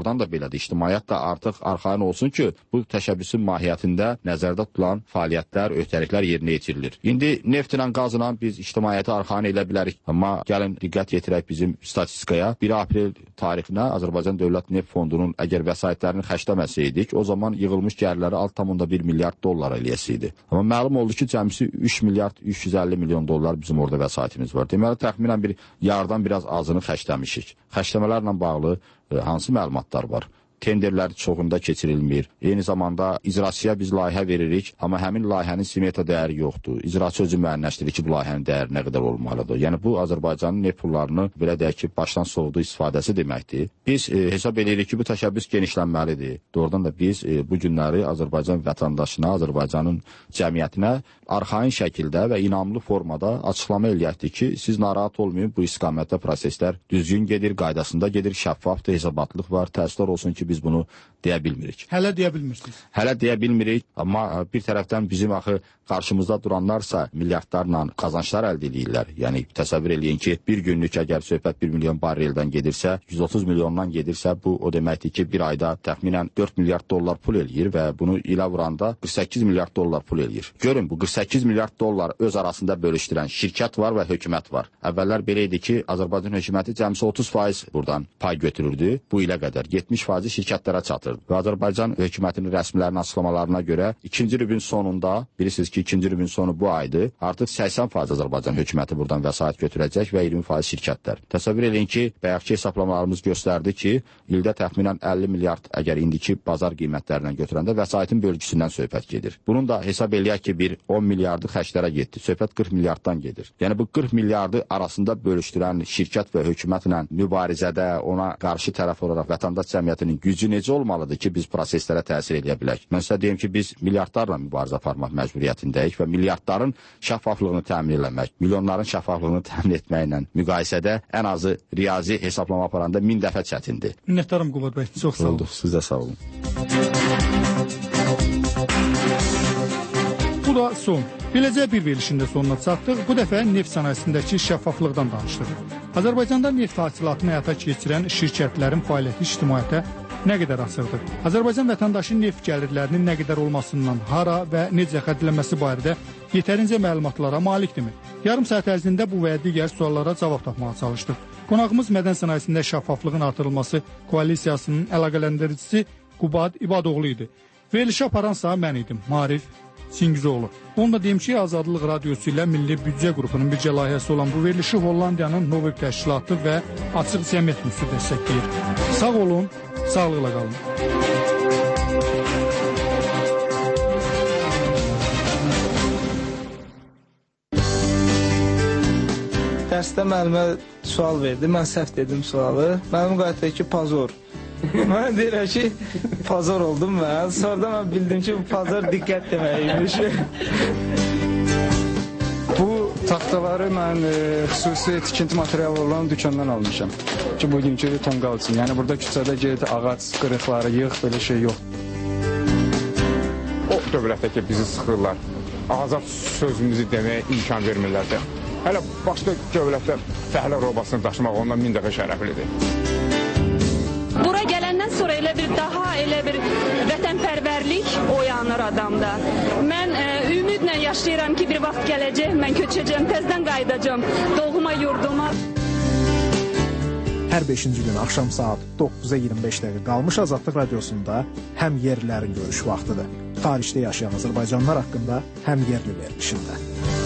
doğrudan da belədir. İctimaiyyət də artıq arxayın olsun ki, bu təşəbbüsün mahiyyətində nəzərdə tutulan fəaliyyətlər, öhdəliklər yerinə yetirilir. İndi neft ilə, qazla biz ictimaiyyəti arxayın edə bilərik. Amma gəlin diqqət yetirək bizim statistikaya. bir aprel tarixinə Azərbaycan Dövlət Neft Fondunun əgər vəsaitlərini xərcləməsəydik, o zaman yığılmış gəlirləri altı nöqtə bir milyard dollar eləyəsiydi. Amma məlum oldu ki, cəmsi üç milyard üç yüz əlli milyon dollar bizim orada vəsaitimiz var. Deməli, təxminən bir yardan biraz azını xərcləmişik. Xərcləmələrlə bağlı e, hansı məlumatlar var? Tenderlər çoxunda keçirilmir. Eyni zamanda icraçıya biz layihə veririk, amma həmin layihənin smeta dəyəri yoxdur. İcraçı özü müəyyənləşdirir ki, bu layihənin dəyəri nə qədər olmalıdır. Yəni bu Azərbaycanın neft pullarını belə deyək ki, başdan soğuduğu istifadəsi deməkdir. Biz e, hesab edirik ki, bu təşəbbüs genişlənməlidir. Doğrudan da biz e, bu günləri Azərbaycan vətəndaşına, Azərbaycanın cəmiyyətinə arxain şəkildə və inamlı formada açıqlama eləyəkdir ki, siz narahat olmayın, bu istiqamətdə proseslər düzgün gedir, qaydasında gedir, şəffafdır, hesabatlıq var. Təəssüflər olsun ki, biz bunu deyə bilmirik. Hələ deyə bilmirsiniz? Hələ deyə bilmirik, amma bir tərəfdən bizim axı qarşımızda duranlarsa milyardlarla qazançlar əldə edirlər. Yəni təsəvvür eləyin ki, bir günlük əgər söhbət bir milyon barreldən gedirsə, yüz otuz milyondan gedirsə, bu o deməkdir ki, bir ayda təxminən dörd milyard dollar pul eləyir və bunu ilə vuranda qırx səkkiz milyard dollar pul eləyir. Görün, bu qırx səkkiz milyard dollar öz arasında bölüşdürən şirkət var və hökumət var. Əvvəllər belə idi ki, Azərbaycan hökuməti cəmsi otuz faiz buradan pay götürürdü. Bu ilə qədər yetmiş faizi şirkətlərə çatırdı. Və Azərbaycan hökumətinin rəsmilərinin açıqlamalarına görə ikinci rübün sonunda, bilirsiniz ki, ikinci rübün sonu bu aydır, artıq səksən faiz Azərbaycan hökuməti buradan vəsait götürəcək və iyirmi faiz şirkətlər. Təsəvvür edin ki, bayaqki hesablamalarımız göstərdi ki, ildə təxminən əlli milyard əgər indiki bazar qiymətlərindən götürəndə vəsaitin bölgüsündən söhbət gedir. Bunun da hesab eləyək ki, bir on milyardı xərclərə getdi. Söhbət qırx milyarddan gedir. Yəni bu qırx milyardı arasında bölüşdürən şirkət və hökumətlə mübarizədə ona qarşı tərəf olaraq vətəndaş cəmiyyətinin gücü necə olmalıdır ki, biz proseslərə təsir edə bilək? Mən sizə deyim ki, biz milyardlarla mübarizə aparmaq məcburiyyətindəyik və milyardların şəffaflığını təmin etmək, milyonların şəffaflığını təmin etməklə müqayisədə ən azı riyazi hesablama aparanda min dəfə çətindir. Minnətdarım Qubad bəy, çox sağ olun. Siz də sağ olun. Bu da son. Beləcə bir verilişində sonuna çatdıq. Bu dəfə neft sənayesindəki şəffaflıqdan danışdıq. Azərbaycanda neft hasilatını həyata keçirən şirkətlərin fəaliyyəti ictimaiyyətə nə qədər asırdır? Azərbaycan vətəndaşı neft gəlirlərinin nə qədər olmasından, hara və necə xərclənməsi barədə yetərincə məlumatlara malikdirmi? Yarım saat ərzində bu və digər suallara cavab tapmağa çalışdıq. Qonağımız mədən sənayesində şəffaflığın artırılması koalisiyasının əlaqələndiricisi Qubad İbadoğlu idi. Verilişi aparansa mən idim, Marif Singizoğlu. Onu da deyim ki, Azadlıq Radiosu ilə Milli Büdcə qrupunun bircə layihəsi olan bu verilişi Hollandiyanın Nobel təşkilatı və Açıq Cəmiyyət Müstü dəstəkləyir. Sağ olun, sağlıqla qalın. Dərsdə müəllimə sual verdi, mən səhv dedim sualı. Müəllim qayıtdı ki, pazor. Mən deyirəm ki, pazar oldum mən. Sonra mən bildim ki, bu pazar diqqət deməkmiş. Bu taxtaları mən e, xüsusi tikinti materialı olan dükandan almışam. Ki, bugünkü tonqal üçün. Yəni, burada küçədə ged, ağac, qırıqları yığ, belə şey yox. O dövlətdə ki, bizi sıxırlar. Azad sözümüzü deməyə imkan vermirlər də. Hələ başqa dövlətdə fəhlə robasını daşımaq ondan min dəfə şərəflidir. Bura gələndən sonra elə bir daha elə bir vətənpərvərlik oyanır adamda. Mən e, ümidlə yaşayıram ki, bir vaxt gələcək, mən köçəcəm, təzdən qayıdacam doğma yurduma. Hər beşinci gün axşam saat doqquza iyirmi beş dəqiqə qalmış Azadlıq Radiosunda həm yerlilərin görüş vaxtıdır. Xaricdə yaşayan Azərbaycanlılar haqqında həm yerli verilişində.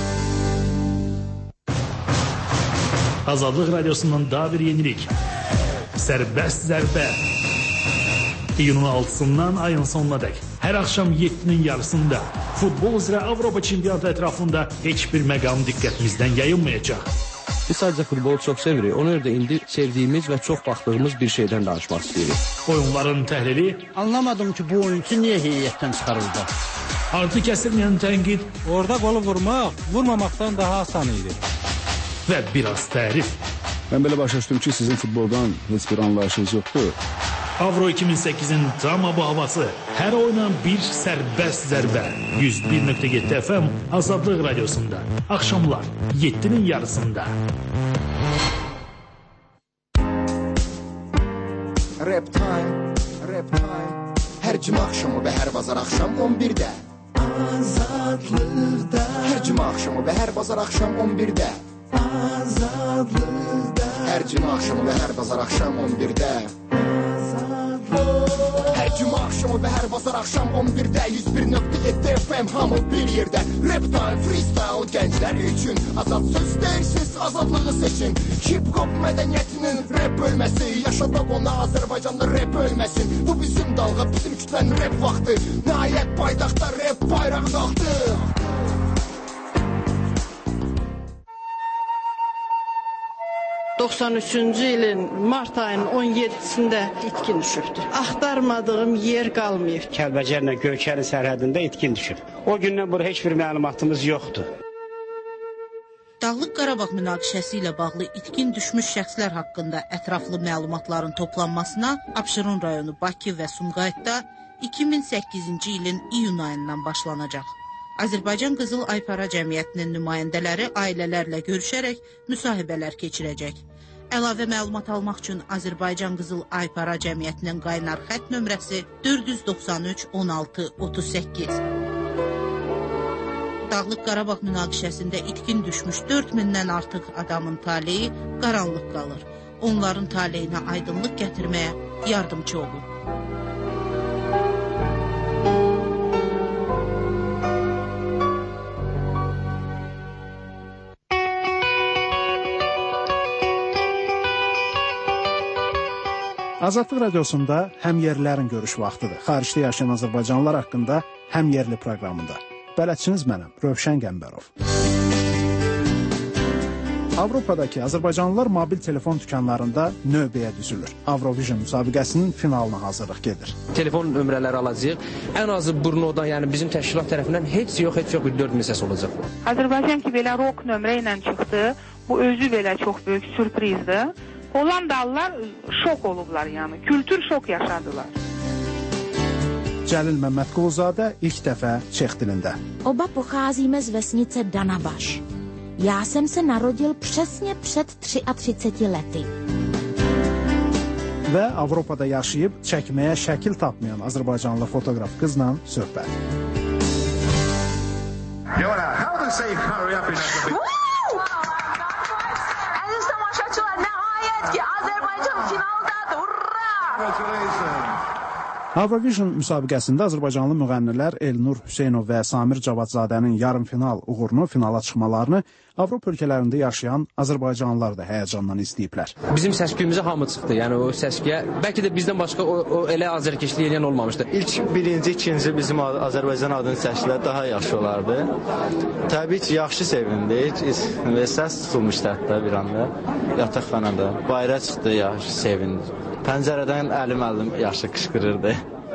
Azadlıq Radiosundan daha bir yenilik. Sərbəst zərbə. İyunun altısından ayın sonuna dək. Hər axşam yeddinin yarısında futbol üzrə Avropa çempionatı ətrafında heç bir məqam diqqətimizdən yayınmayacaq. Biz sadəcə futbolu çox sevirik. Ona görə də indi sevdiyimiz və çox baxdığımız bir şeydən danışmaq istəyirik. Oyunların təhlili. Anlamadım ki, bu oyuncu niyə heyətdən çıxarıldı? Artı kəsilməyən tənqid. Orada qolu vurmaq, vurmamaqdan daha asan idi. Və biraz tərif. Mən belə başa düşdüm ki, sizin futboldan heç bir anlayışınız yoxdur. Avro iki min səkkizin tam bu havası. Hər oynan bir sərbəst zərbə. yüz bir nöqtə yeddi F M Azadlıq Radiosunda. Axşamlar yeddinin yarısında. Rap time. Hər cümə axşamı və hər bazar axşam on birdə Azadlıqda Hər cümə axşamı və hər bazar axşam on birdə Azadlıqda Hər cümə axşamı və hər bazar axşam on birdə Hər cümə axşamı və hər bazar axşam on birdə yüz bir nöqtə yeddi F M hamı bir yerdə Rap time, freestyle gənclər üçün Azad söz deyirsiz, azadlığı seçin Hip-hop mədəniyyətinin rap bölməsi Yaşadaq ona Azərbaycanda rap ölməsin Bu bizim dalğa, bizim kütlənin rap vaxtı Nəhayət paytaxtda rap bayraq qalxdı doxsan üçüncü ilin mart ayının on yeddisində itkin düşübdür. Axtarmadığım yer qalmayıb. Kəlbəcərlə Göyçərin sərhədində itkin düşüb. O gündən bura heç bir məlumatımız yoxdur. Dağlıq Qarabağ münaqişəsi ilə bağlı itkin düşmüş şəxslər haqqında ətraflı məlumatların toplanmasına Abşeron rayonu Bakı və Sumqayıtda iki min səkkizinci ilin iyun ayından başlanacaq. Azərbaycan Qızıl Aypara Cəmiyyətinin nümayəndələri ailələrlə görüşərək müsahibələr keçirəcək. Əlavə məlumat almaq üçün Azərbaycan Qızıl Aypara Cəmiyyətinin qaynar xətt nömrəsi dörd yüz doxsan üç on altı otuz səkkiz. Dağlıq Qarabağ münaqişəsində itkin düşmüş dörd mindən artıq adamın taleyi qaranlıq qalır. Onların taleyinə aydınlıq gətirməyə yardımcı olun. Azadlıq radiosunda həmyerlilərin görüş vaxtıdır. Xaricdə yaşayan Azərbaycanlılar haqqında həmyerli proqramında. Bələdçiniz mənəm, Rövşən Qəmbərov. Avropadakı Azərbaycanlılar mobil telefon dükanlarında növbəyə düzülür. Avrovision müsabiqəsinin finalına hazırlıq gedir. Telefon nömrələri alacağıq. Ən azı Brnodan, yəni bizim təşkilat tərəfindən heç yox, heç yox bir dörd min səs olacaq. Azərbaycan ki, belə rock nömrə ilə çıxdı. Bu özü belə çox böyük sürprizdir. Hollandalılar şok olublar, yəni kültür şok yaşadılar. Cəlil Məmmədquluzadə ilk dəfə Çex dilində. Oba pocházíme z vesnice Danabaš. Já jsem se narodil přesně před třiatřiceti lety. Və Avropada yaşayıb çəkməyə şəkil tapmayan Azərbaycanlı fotoqraf qızla söhbət. Yora, how to say hurry up in Azərbaycan? Avrovision müsabiqəsində Azərbaycanlı müğənnilər Elnur Hüseynov və Samir Cavadzadənin yarımfinal uğurunu, finala çıxmalarını Avropa ölkələrində yaşayan Azərbaycanlılar da həyəcandan izləyiblər. Bizim səsküyümüzə hamı çıxdı, yəni o səskiyə. Bəlkə də bizdən başqa o, o elə azərkeşlik edən olmamışdı. İlk birinci, ikinci bizim Azərbaycan adını səskilər daha yaxşı olardı. Təbii ki, yaxşı sevindik və səs tutulmuşdu hətta bir anda yataqxanada. Bayra çıxdı, yaxşı sevindik. Pəncərədən əlim-əlim yaxşı qışqırırdı.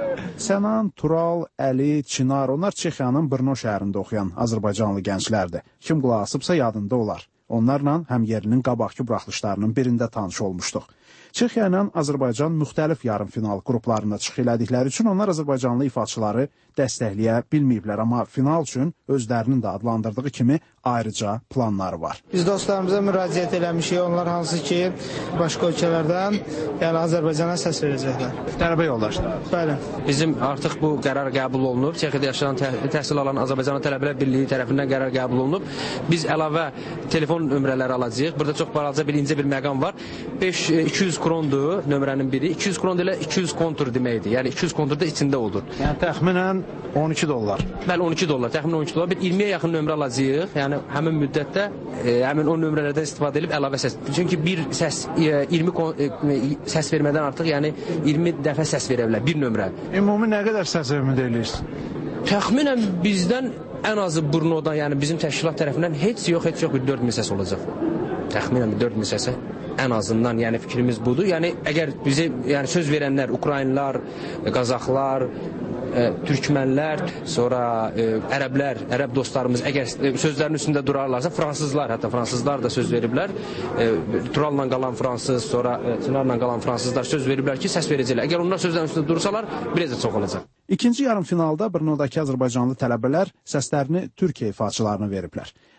Sənan, Tural, Əli, Çinar, onlar Çexiyanın Brno şəhərində oxuyan Azərbaycanlı gənclərdir. Kim qulaq asıbsa yadında olar. Onlarla həmyerlinin qabaqki buraxılışlarının birində tanış olmuşduq. Çexiya ilə Azərbaycan müxtəlif yarımfinal qruplarında çıx elədikləri üçün onlar Azərbaycanlı ifaçıları dəstəkləyə bilməyiblər, amma final üçün özlərinin də adlandırdığı kimi ayrıca planları var. Biz dostlarımıza müraciət eləmişik, onlar hansı ki başqa ölkələrdən, yəni Azərbaycana səs verəcəklər. Tələbə yoldaşlar. Bəli. Bizim artıq bu qərar qəbul olunub. Çexiyada yaşayan tə təhsil alan Azərbaycan Tələbələr Birliyi tərəfindən qərar qəbul olunub. Biz əlavə telefon nömrələri alacağıq. Burada çox balaca bir incə bir məqam var. beş iki yüz krondur nömrənin biri. iki yüz kron ilə iki yüz kontur deməkdir. Yəni iki yüz kontur da içində olur. Yəni təxminən on iki dollar. Bəli, on iki dollar. Təxminən on iki dollar. Bir iyirmiyə yaxın nömrə alacağıq. Yəni həmin müddətdə e, həmin o nömrələrdən istifadə edib əlavə səs. Çünki bir səs e, iyirmi e, səs vermədən artıq, yəni iyirmi dəfə səs verə bilər bir nömrə. Ümumi nə qədər səs ümid edirsiniz? Təxminən bizdən ən azı Brnodan, yəni bizim təşkilat tərəfindən heç yox, heç yox bir dörd min səs olacaq. Təxminən bir dörd min səsə ən azından, yəni fikrimiz budur. Yəni əgər bizə yəni söz verənlər Ukraynalılar, Qazaxlar, e, Türkmənlər, sonra e, ərəblər, ərəb dostlarımız əgər e, sözlərin üstündə durarlarsa, fransızlar, hətta fransızlar da söz veriblər. E, Turalla qalan fransız, sonra e, Çınarla qalan fransızlar söz veriblər ki, səs verəcəklər. Əgər onlar sözlərin üstündə dursalar, biraz da çox olacaq. İkinci yarımfinalda Brnodakı Azərbaycanlı tələbələr səslərini Türkiyə ifaçılarına veriblər.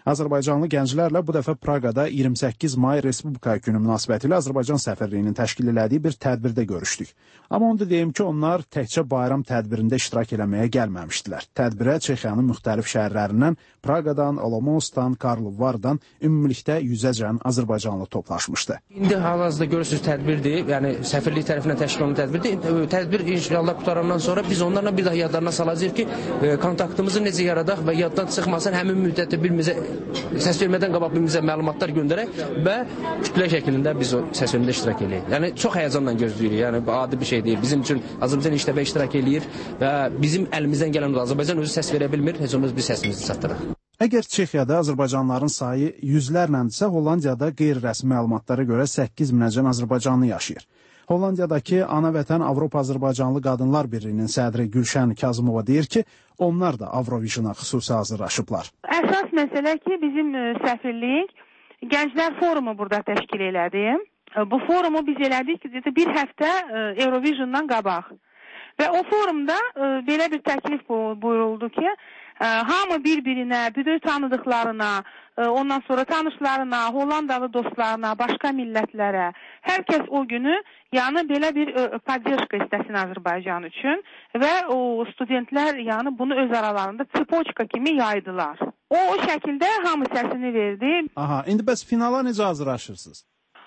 Azərbaycanlı gənclərlə bu dəfə Praqada iyirmi səkkiz may Respublika günü münasibətilə Azərbaycan səfirliyinin təşkil elədiyi bir tədbirdə görüşdük. Amma onu da deyim ki, onlar təkcə bayram tədbirində iştirak eləməyə gəlməmişdilər. Tədbirə Çexiyanın müxtəlif şəhərlərindən, Praqadan, Olomoucdan, Karlovardan ümumilikdə yüzəcən azərbaycanlı toplaşmışdı. İndi hal-hazırda görürsünüz tədbirdir, yəni səfirlik tərəfindən təşkil olunan tədbirdir. Tədbir inşallah qutarandan sonra biz onlarla bir daha yadlarına salacağıq ki, kontaktımızı necə yaradaq və yaddan çıxmasın, həmin müddətdə birimizə səs vermədən qabaq birimizə məlumatlar göndərək və kütlə şəklində biz o səs vermədə iştirak edək. Yəni çox həyəcanla gözləyirik. Yəni adi bir şey deyil. Bizim üçün Azərbaycan işləbə iştirak eləyir və bizim əlimizdən gələn o Azərbaycan özü səs verə bilmir, heç olmaz biz səsimizi çatdıraq. Əgər Çexiyada azərbaycanlıların sayı yüzlərləndirsə, Hollandiyada qeyri-rəsmi məlumatlara görə səkkiz minəcən azərbaycanlı yaşayır. Hollandiyadakı Ana Vətən Avropa Azərbaycanlı Qadınlar Birliyinin sədri Gülşən Kazımova deyir ki, onlar da Avrovisiona xüsusi hazırlaşıblar. Əsas məsələ ki, bizim səfirlik Gənclər Forumu burada təşkil elədi. Bu forumu biz elədik bir həftə Eurovisiondan qabaq. Və o forumda belə bir təklif buyuruldu ki, hamı bir-birinə, bütün tanıdıqlarına, ondan sonra tanışlarına, Hollandalı dostlarına, başqa millətlərə, hər kəs o günü yəni belə bir podдержка istəsin Azərbaycan üçün və o studentlər yəni bunu öz aralarında tsipoçka kimi yaydılar. O, o şəkildə hamı səsini verdi. Aha, indi bəs finala necə hazırlaşırsınız?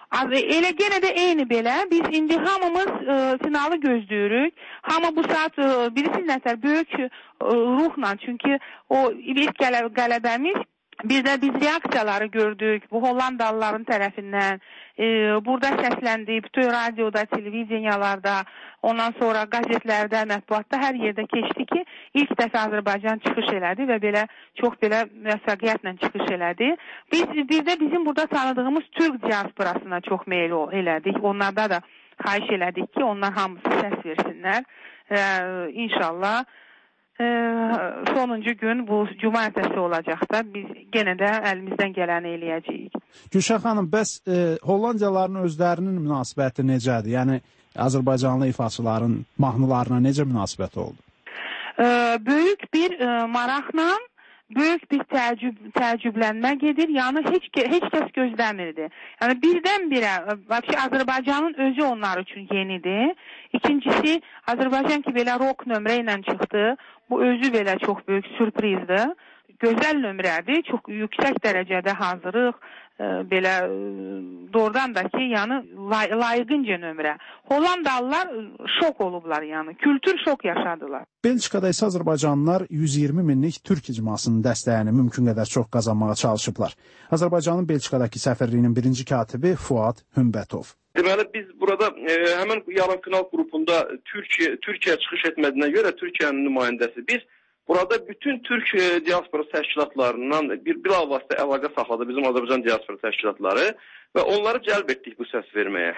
Elə genə də eyni belə. Biz indi hamımız e, finalı gözləyirik. Hamı bu saat e, bilirsiniz nətər böyük e, ruhla, çünki o ilk qələbəmiz, bir də biz reaksiyaları gördük bu Hollandalıların tərəfindən. E, burada səsləndi, bütün radioda, televiziyalarda, ondan sonra qəzetlərdə, mətbuatda hər yerdə keçdi ki, ilk dəfə Azərbaycan çıxış elədi və belə çox belə müvəffəqiyyətlə çıxış elədi. Biz bir də bizim burada tanıdığımız Türk diasporasına çox meyil elədik. Onlarda da xahiş elədik ki, onlar hamısı səs versinlər. E, İnşallah e, sonuncu gün bu cuma ertəsi olacaq da biz yenə də əlimizdən gələni eləyəcəyik. Gülşən xanım, bəs e, Hollandiyalıların özlərinin münasibəti necədir? Yəni Azərbaycanlı ifaçıların mahnılarına necə münasibət oldu? E, böyük bir e, maraqla, böyük bir təəccüb, təəccüblənmə gedir. Yəni heç, heç kəs gözləmirdi. Yəni birdən-birə Azərbaycanın özü onlar üçün yenidir. İkincisi, Azərbaycan ki belə rock nömrə ilə çıxdı. Bu özü belə çox böyük sürprizdir. Gözəl nömrədir. Çox yüksək dərəcədə hazırıq. E, belə e, doğrudan da ki, yəni lay layiqince nömrə. Hollandalılar şok olublar, yəni kültür şok yaşadılar. Belçikada isə Azərbaycanlılar yüz iyirmi minlik Türk icmasının dəstəyini mümkün qədər çox qazanmağa çalışıblar. Azərbaycanın Belçikadakı səfirliyinin birinci katibi Fuad Hümbətov. Deməli biz burada e, həmin yarım final qrupunda Türkiyə Türkiyə çıxış etmədiyinə görə Türkiyənin nümayəndəsi biz burada bütün Türk e, diaspora təşkilatlarından bir bilavasitə əlaqə saxladı bizim Azərbaycan diaspora təşkilatları və onları cəlb etdik bu səs verməyə.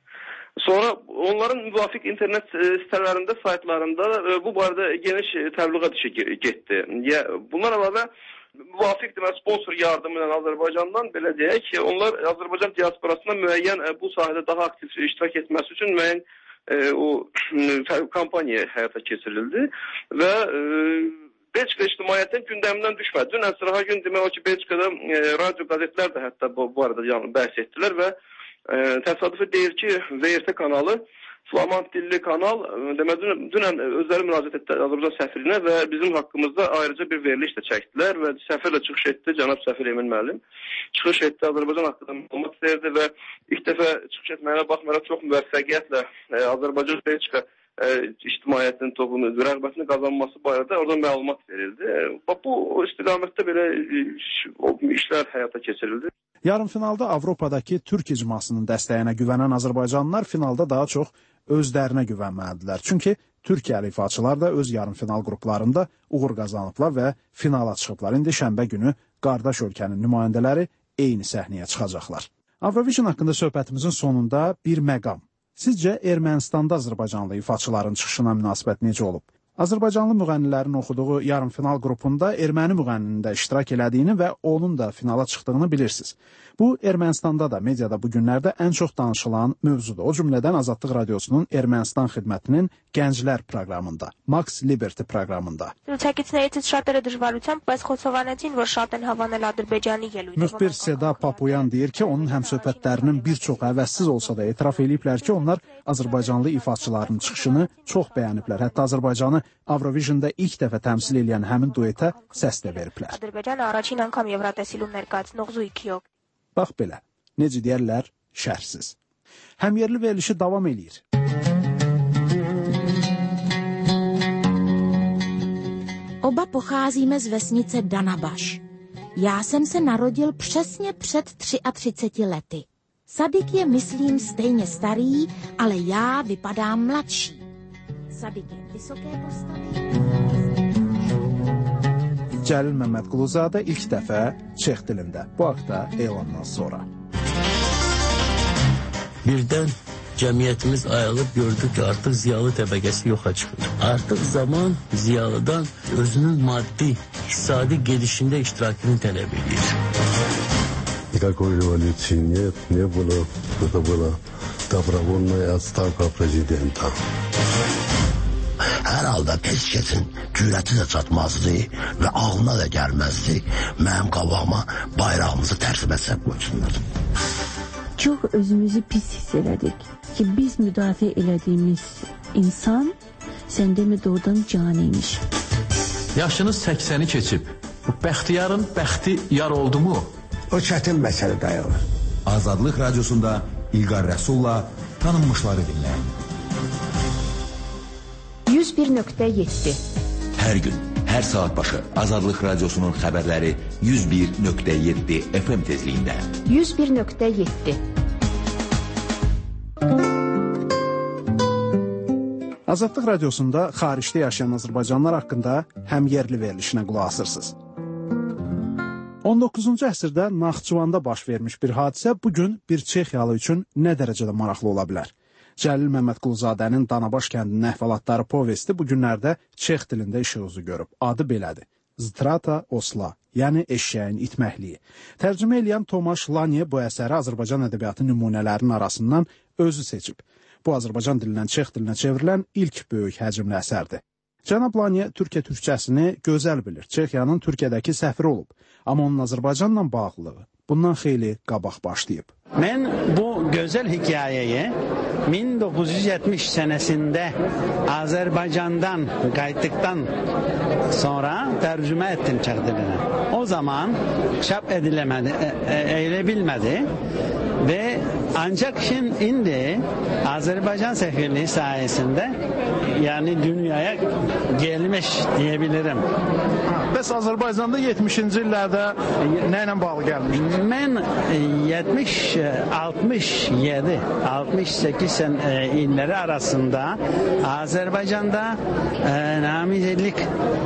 Sonra onların müvafiq internet sitələrində, saytlarında e, bu barədə geniş təbliğat işi getdi. Ya, bunlar əlavə müvafiq demək sponsor yardımı ilə Azərbaycandan belə deyək ki, onlar Azərbaycan diasporasına müəyyən e, bu sahədə daha aktiv iştirak etməsi üçün müəyyən e, o kampaniya həyata keçirildi və e, Belçika ictimaiyyətinin gündəmindən düşmədi. Dünən sıraha gün demək o ki, Belçikada e, radio qəzetlər də hətta bu, bu arada yəni, bəhs etdilər və e, təsadüfi deyir ki, V R T kanalı, Flamand dilli kanal, demək dünən özləri müraciət etdi Azərbaycan səfirinə və bizim haqqımızda ayrıca bir veriliş də çəkdilər və səfirlə çıxış etdi, cənab səfir Emin müəllim. Çıxış etdi, Azərbaycan haqqında məlumat verdi və ilk dəfə çıxış etməyinə baxmayaraq çox müvəffəqiyyətlə e, Azərbaycan Belçika e, ictimaiyyətinin toplum rəğbətini qazanması barədə orada məlumat verildi. E, bu istiqamətdə belə e, işlər həyata keçirildi. Yarımfinalda Avropadakı Türk icmasının dəstəyinə güvənən azərbaycanlılar finalda daha çox özlərinə güvənməlidirlər. Çünki Türkiyəli ifaçılar da öz yarımfinal qruplarında uğur qazanıblar və finala çıxıblar. İndi şənbə günü qardaş ölkənin nümayəndələri eyni səhnəyə çıxacaqlar. Avrovision haqqında söhbətimizin sonunda bir məqam. Sizcə Ermənistanda azərbaycanlı ifaçıların çıxışına münasibət necə olub? Azərbaycanlı müğənnilərin oxuduğu yarımfinal qrupunda erməni müğənninin də iştirak elədiyini və onun da finala çıxdığını bilirsiniz. Bu, Ermənistanda da, mediada bu günlərdə ən çox danışılan mövzudur. O cümlədən Azadlıq Radiosunun Ermənistan xidmətinin Gənclər proqramında, Max Liberty proqramında. Ցուցակիցներից շատերը դժվարությամբ, բայց խոսողանեցին, որ շատ են հավանել Ադրբեջանի ելույթը. Müxbir Seda Papuyan deyir ki, onun həmsöhbətlərinin bir çox əvəzsiz olsa da etiraf eləyiblər ki, onlar Azərbaycanlı ifaçıların çıxışını çox bəyəniblər. Hətta Azərbaycanı Avrovisionda ilk dəfə təmsil edən həmin duetə səs də veriblər. Ադրբեջանը առաջին անգամ Եվրատեսիլում ներկայացնող զույգի ով. Bax belə, necə deyərlər, şərhsiz. Həmyerli verilişi davam eləyir. Oba pocházíme z vesnice Danabaš. Já jsem se narodil přesně před třiceti třemi lety. Sadik je, myslím, stejně starý, ale já vypadám mladší. Sadik je vysoké postavy. Cəlil Məmmədquluzadə ilk dəfə Çex dilində, bu haqda elandan sonra. Birdən cəmiyyətimiz ayılıb gördü ki, artıq ziyalı təbəqəsi yoxa çıxır. Artıq zaman ziyalıdan özünün maddi, iqtisadi gedişində iştirakını tələb edir. Никакой революции нет, не было. Это была добровольная отставка президента. Hər halda heç kəsin cürəti də çatmazdı və ağlına da gəlməzdi mənim qabağıma bayrağımızı tərsimə səb qoysunlar. Çox özümüzü pis hiss elədik ki, biz müdafiə elədiyimiz insan səndəmi doğrudan caniymiş. Yaşınız səksəni keçib. Bu bəxtiyarın bəxti yar oldu mu? O çətin məsələ dayanır. Azadlıq Radiosunda İlqar Rəsulla tanınmışları dinləyin. yüz bir nöqtə yeddi. Hər gün, hər saat başı Azadlıq Radiosunun xəbərləri yüz bir nöqtə yeddi F M tezliyində. yüz bir nöqtə yeddi. Azadlıq Radiosunda xaricdə yaşayan Azərbaycanlılar haqqında həmyerli verilişinə qulaq asırsınız. on doqquzuncu əsrdə Naxçıvanda baş vermiş bir hadisə bugün bir Çexiyalı üçün nə dərəcədə maraqlı ola bilər? Cəlil Məmmədquluzadənin Danabaş kəndinin əhvalatları povesti bu günlərdə Çex dilində işıq üzü görüb. Adı belədir. Ztrata Osla, yəni eşşəyin itməkliyi. Tərcümə eləyən Tomaş Laniye bu əsəri Azərbaycan ədəbiyyatı nümunələrinin arasından özü seçib. Bu Azərbaycan dilindən Çex dilinə çevrilən ilk böyük həcmli əsərdir. Cənab Laniye Türkiyə türkçəsini gözəl bilir. Çexiyanın Türkiyədəki səfiri olub. Amma onun Azərbaycanla bağlılığı bundan xeyli qabaq başlayıb. Mən bu gözəl hekayəyi min doqquz yüz yetmiş sənəsində Azərbaycandan qayıtdıqdan sonra tərcümə etdim Çex dilinə. O zaman çap ediləmədi, elə bilmədi və ancaq indi Azərbaycan səfirliyi sayəsində yəni dünyaya gəlmiş deyə Bəs Azərbaycanda yetmişinci illərdə nə ilə bağlı gəlmişdiniz? Mən yetmiş altmış yedi altmış səkkiz illəri arasında Azərbaycanda e, namizədlik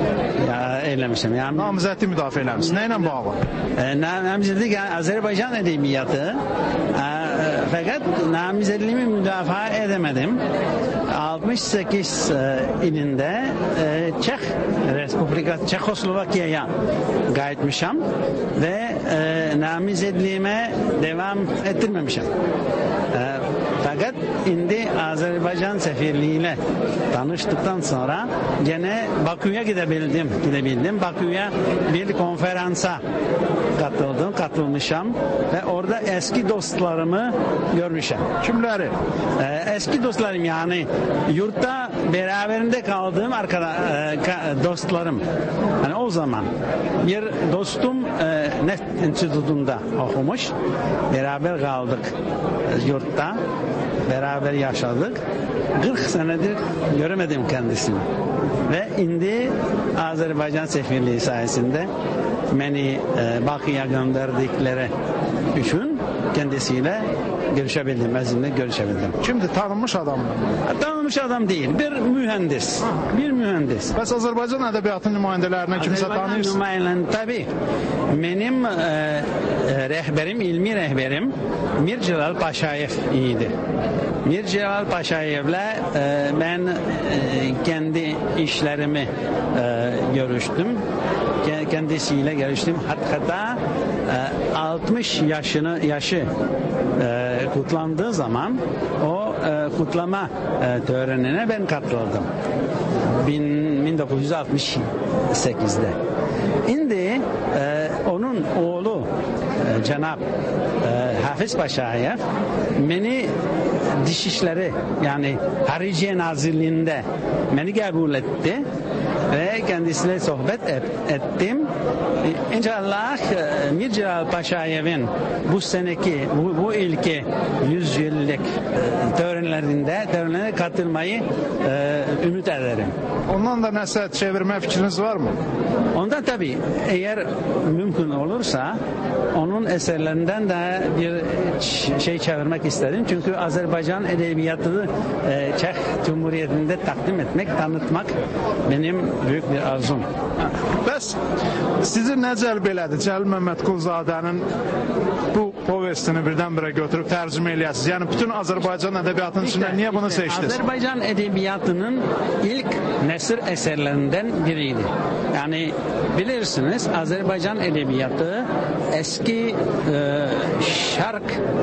eləmişəm. Yəni, namizədlik müdafiə eləmişsiniz. Nə ilə bağlı? E, namizədlik yəni Azərbaycan ədəbiyyatı e, fəqət namizədliyimi müdafiə edemedim. altmış səkkiz ilində e, Çex Respublikası Çekoslovakiyaya qayıtmışam və e, namizədliyimə devam etdirməmişəm. E, fəqət indi Azərbaycan səfirliyi ilə tanışdıqdan sonra gene Baküyə gedə bildim, gedə bildim. Baküyə bir konferansa katıldım, katılmışam ve orada eski dostlarımı görmüşəm. Kimləri? E, eski dostlarım yani yurtta beraberinde kaldığım arkada e, dostlarım. Yani o zaman bir dostum e, Neft Enstitüsü'nde okumuş. Beraber kaldık e, yurtta. Beraber yaşadık. kırk senedir göremedim kendisini. Ve indi Azerbaycan Sefirliği sayesinde beni e, Bakü'ye gönderdikleri üçün kendisiyle görüşebildim, əzimlə görüşebildim. Kimdir? Tanınmış adam mı? Tanınmış adam değil, bir mühendis. Bir mühendis. Bəs Azərbaycan ədəbiyyatı nümayəndələrindən kimsə tanıyırsınız? Nümayəndə, tabii. Benim e, rehberim, ilmi rehberim Mir Celal Paşayev idi. Mir Celal Paşayev'le e, ben e, kendi işlerimi e, görüştüm. Kendisiyle görüştüm. Hatta e, altmış yaşını yaşı e, kutlandığı zaman o e, kutlama e, törenine ben katıldım. bin dokuz yüz altmış sekizde. Şimdi e, onun oğlu e, Cenab e, Hafiz Paşayev beni Dışişleri yani Hariciye Nazirliğinde beni kabul etti ve kendisiyle sohbet et, ettim. İnşallah Mir Celal Paşayev'in bu seneki bu, bu ilki yüz yıllık törenlerinde törenlerine katılmayı e, ümit ederim. Ondan da nəsə çevirme fikriniz var mı? Ondan tabii eğer mümkün olursa onun eserlerinden de bir şey çevirmek isterim. Çünkü Azerbaycan edebiyatını e, Çek Cumhuriyeti'nde takdim etmek, tanıtmak benim büyük bir arzum. Bəs sizi nə cəlb elədi? Cəlil Məmmədquluzadənin bu povestini birdən-birə götürüb tərcümə eləyəsiniz. Yəni bütün Azərbaycan ədəbiyyatının işte, içində niye bunu işte, seçtiniz? Azerbaycan edebiyatının ilk nesir eserlerinden biriydi. Yani bilirsiniz Azerbaycan edebiyatı eski e, şark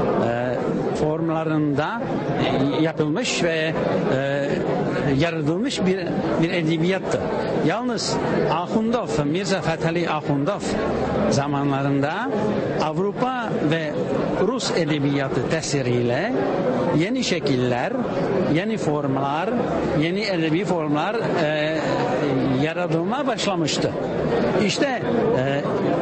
e, formlarında e, yapılmış ve e, yaratılmış bir, bir edebiyattı. Yalnız Axundov, Mirza Fətəli Axundov zamanlarında Avrupa ve Rus edebiyatı tesiriyle yeni şekiller, yeni formlar, yeni edebi formlar e, yaratılmaya başlamıştı. İşte e,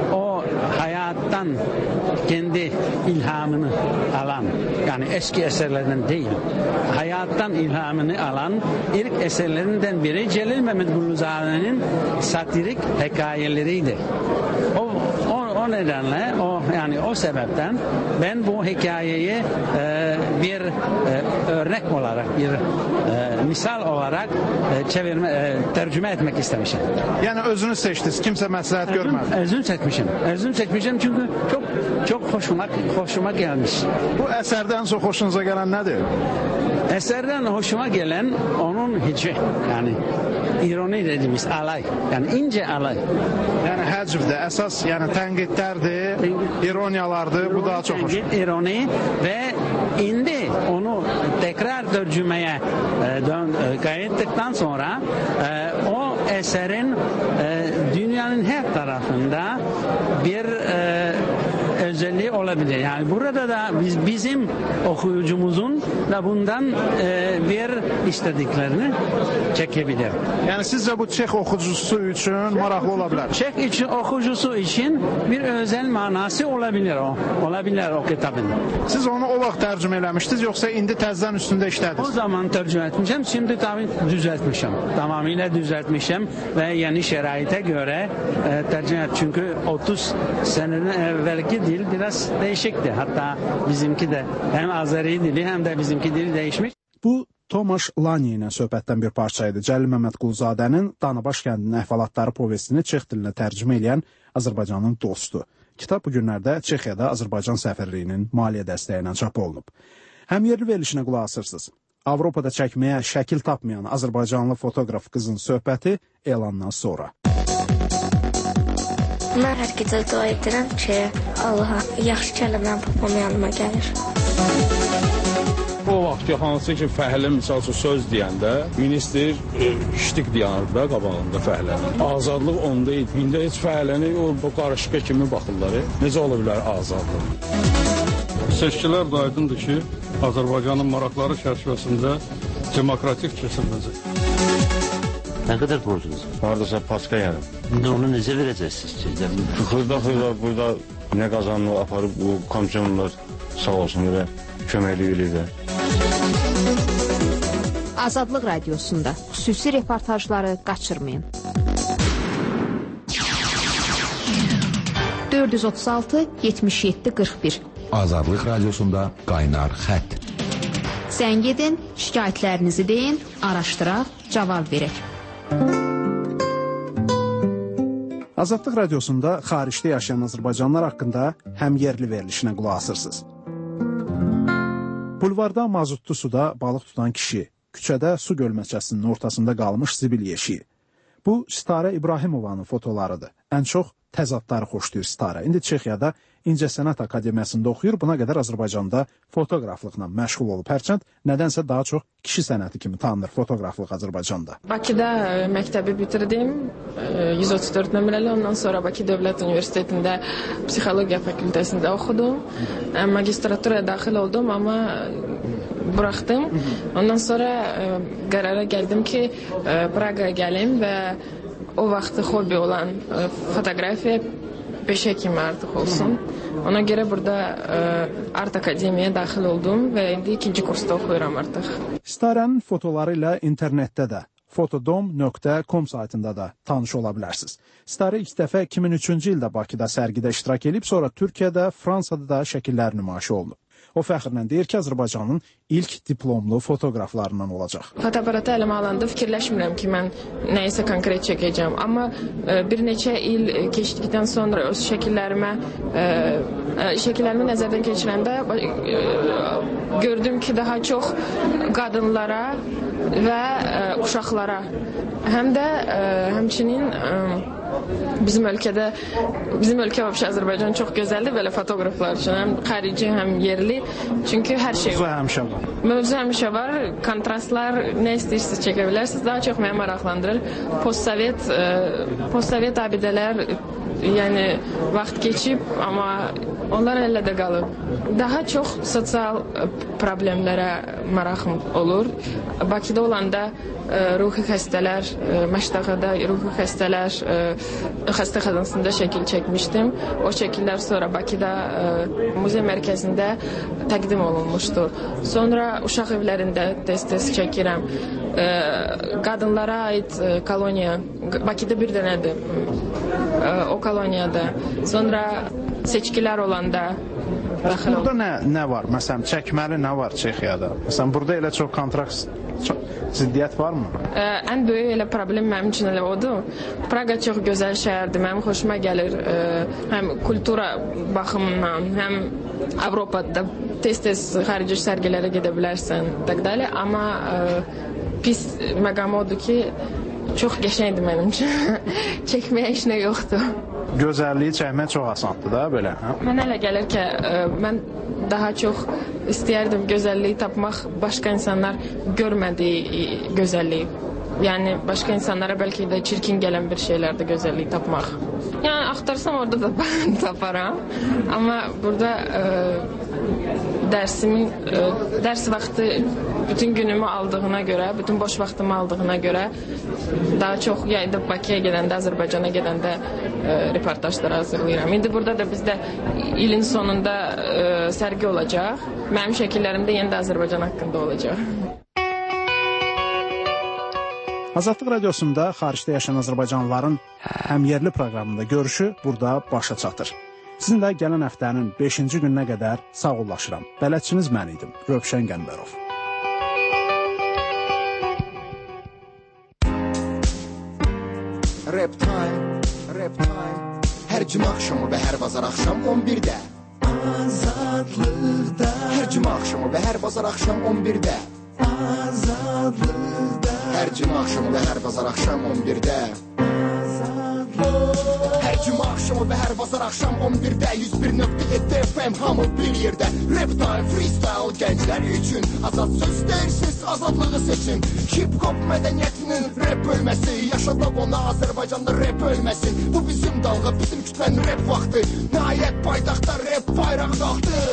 o hayattan kendi ilhamını alan, yani eski eserlerden değil, hayattan ilhamını alan ilk eserlerinden biri Celil Məmmədquluzade'nin satirik hikayeleriydi. O, o, o nedenle, o yani o sebepten ben bu hikayeyi e, bir e, örnek olarak, bir e, misal olarak e, çevirme, e, tercüme etmek istemişim. Yani özünüz seçtiniz, kimse məsləhət görmedi. Özüm seçmişim, özüm seçmişim çünkü çok çok hoşuma hoşuma gelmiş. Bu eserden çok hoşunuza gelen nedir? Eserden hoşuma gelen onun hicri, yani ironi dediğimiz alay, yani ince alay. Yani həcvdə əsas, yəni tənqidlərdir, ironiyalardır, bu daha çok hoş. İroni ve indi onu tekrar tercümeye e, dön, e, kaydettikten sonra e, o eserin e, dünyanın her tarafında bir e, özelliği olabilir. Yani burada da biz bizim okuyucumuzun da bundan e, bir istediklerini çekebilir. Yani sizce bu Çek okuyucusu için maraqlı olabilir? Çek için okuyucusu için bir özel manası olabilir o. Olabilir o kitabın. Siz onu o vaxt tərcümə eləmişdiniz yoksa indi təzdən üstündə işlədiniz? O zaman tercüme etmişim. Şimdi tabii düzeltmişim. Tamamıyla düzeltmişim ve yeni şeraite göre e, tercüme et. Çünkü otuz seneden evvelki dil biraz değişikti. Hatta bizimki de hem Azeri dili hem de bizimki dili değişmiş. Bu Tomaş Lani ilə söhbətdən bir parçaydı. Cəlil Məmmədquluzadənin Danabaş kəndinin əhvalatları povestini Çex dilinə tərcümə edən Azərbaycanın dostu. Kitab bu günlərdə Çexiyada Azərbaycan səfirliyinin maliyyə dəstəyi ilə çap olunub. Həmyerli verilişinə qulaq asırsınız. Avropada çəkməyə şəkil tapmayan Azərbaycanlı fotoqraf qızın söhbəti elandan sonra. Mən hər gecə dua edirəm ki, Allaha yaxşı kəlmələr papam yanıma gəlir. O vaxt ki, hansı ki, fəhlə misal üçün söz deyəndə, minister ştik deyənir də qabağında fəhlənin. Azadlıq onda idi. İndi heç fəhləni o qarışqa kimi baxırlar. Necə ola bilər azadlıq? Seçkilər də aydındır ki, Azərbaycanın maraqları çərçivəsində demokratik keçiriləcək. Nə qədər borcunuz? Haradasa paska yəni. İndi onu necə verəcəksiniz ki? Xırda-xırda burada nə qazanını aparıb bu komissiyonlar sağ olsun və köməkli edirlər. Azadlıq Radiosunda xüsusi reportajları qaçırmayın. dörd yüz otuz altı yetmiş yeddi qırx bir Azadlıq Radiosunda qaynar xətt. Zəng edin, şikayətlərinizi deyin, araşdıraq, cavab verək. Azadlıq Radiosunda xaricdə yaşayan Azərbaycanlılar haqqında həmyerli verilişinə qulaq asırsınız. Bulvarda mazutlu suda balıq tutan kişi, küçədə su gölməçəsinin ortasında qalmış zibil yeşiyi. Bu, Sitarə İbrahimovanın fotolarıdır. Ən çox təzadları xoşlayır Sitarə. İndi Çexiyada İncəsənət Akademiyasında oxuyur. Buna qədər Azərbaycanda fotoqraflıqla məşğul olub. Hərçənd nədənsə daha çox kişi sənəti kimi tanınır fotoqraflıq Azərbaycanda. Bakıda məktəbi bitirdim. yüz otuz dörd nömrəli. Ondan sonra Bakı Dövlət Universitetində psixologiya fakültəsində oxudum. Magistraturaya daxil oldum, amma buraxdım. Ondan sonra qərara gəldim ki, Praqaya gəlim və o vaxtı hobi olan fotoqrafiya peşə kimi artıq olsun. Ona görə burada Art Akademiyaya daxil oldum və indi ikinci kursda oxuyuram artıq. Sitarənin fotoları ilə internetdə də fotodom nöqtə com saytında da tanış ola bilərsiniz. Sitarə ilk dəfə iki min üçüncü ildə Bakıda sərgidə iştirak edib, sonra Türkiyədə, Fransada da şəkillər nümayişi olunub. O fəxrlə deyir ki, Azərbaycanın ilk diplomlu fotoqraflarından olacaq. Fotoaparatı əlimə alanda fikirləşmirəm ki, mən nəyisə konkret çəkəcəm. Amma bir neçə il keçdikdən sonra öz şəkillərimə, şəkillərimi nəzərdən keçirəndə gördüm ki, daha çox qadınlara və uşaqlara, həm də həmçinin bizim ölkədə, bizim ölkə vəbşə Azərbaycan çox gözəldir belə fotoqraflar üçün, həm xarici, həm yerli. Çünki hər şey var. Mövzu həmişə var. Mövzu həmişə var, kontrastlar, nə istəyirsiniz çəkə bilərsiniz. Daha çox mənə maraqlandırır. Postsovet, postsovet abidələr, yəni vaxt keçib, amma onlar hələ də qalıb. Daha çox sosial problemlərə maraqım olur. Bakıda olanda ruhi xəstələr, Məşdağada ruhi xəstələr xəstəxanasında şəkil çəkmişdim. O şəkillər sonra Bakıda muzey mərkəzində təqdim olunmuşdur. Sonra uşaq evlərində tez-tez çəkirəm. Qadınlara aid koloniya, Bakıda bir dənədir o koloniyada. Sonra seçkilər olanda daxil Burada nə, nə var? Məsələn, çəkməli nə var Çexiyada? Məsələn, burada elə çox kontrakt, çox ziddiyyət varmı? Ə, ən böyük elə problem mənim üçün elə odur. Praqa çox gözəl şəhərdir, mənim xoşuma gəlir. Ə, həm kultura baxımından, həm Avropada tez-tez xarici sərgilərə gedə bilərsən, təqdəli. Amma ə, pis məqam odur ki, çox qəşəngdir mənim üçün. Çəkməyə heç nə yoxdur. Gözəlliyi çəkmək çox asandır da belə, hə? Mənə elə gəlir ki, ə, mən daha çox istəyərdim gözəlliyi tapmaq, başqa insanlar görmədiyi gözəlliyi. Yəni başqa insanlara bəlkə də çirkin gələn bir şeylərdə gözəlliyi tapmaq. Yəni axtarsam orada da taparam. Amma burada ə, dərsimin ə, dərs vaxtı bütün günümü aldığına görə, bütün boş vaxtımı aldığına görə daha çox yayda Bakıya gedəndə, Azərbaycana gedəndə ə, reportajlar hazırlayıram. İndi burada da bizdə ilin sonunda ə, sərgi olacaq. Mənim şəkillərim də yenə də Azərbaycan haqqında olacaq. Azadlıq Radiosunda xaricdə yaşayan Azərbaycanlıların həmyerli proqramında görüşü burada başa çatır. Sizinlə gələn həftənin beşinci gününə qədər sağollaşıram. Bələdçiniz mən idim, Rövşən Qəmbərov. Rap time, rap time. Hər cümə axşamı və hər bazar axşam on birdə Azadlıqda. Hər cümə axşamı və hər bazar axşam on birdə Azadlıqda. Hər cümə axşamı və hər bazar axşam on birdə Hər cümə axşamı və hər bazar axşam on birdə yüz bir nöqtə yeddi F M hamı bir yerdə. Rap time, freestyle gənclər üçün. Azad söz deyirsiz, azadlığı seçin. Hip-hop mədəniyyətinin rap bölməsi. Yaşadaq ona Azərbaycanda rap ölməsin. Bu bizim dalğa, bizim kütlənin rap vaxtı. Nəhayət paytaxtda rap bayraq qalxdı.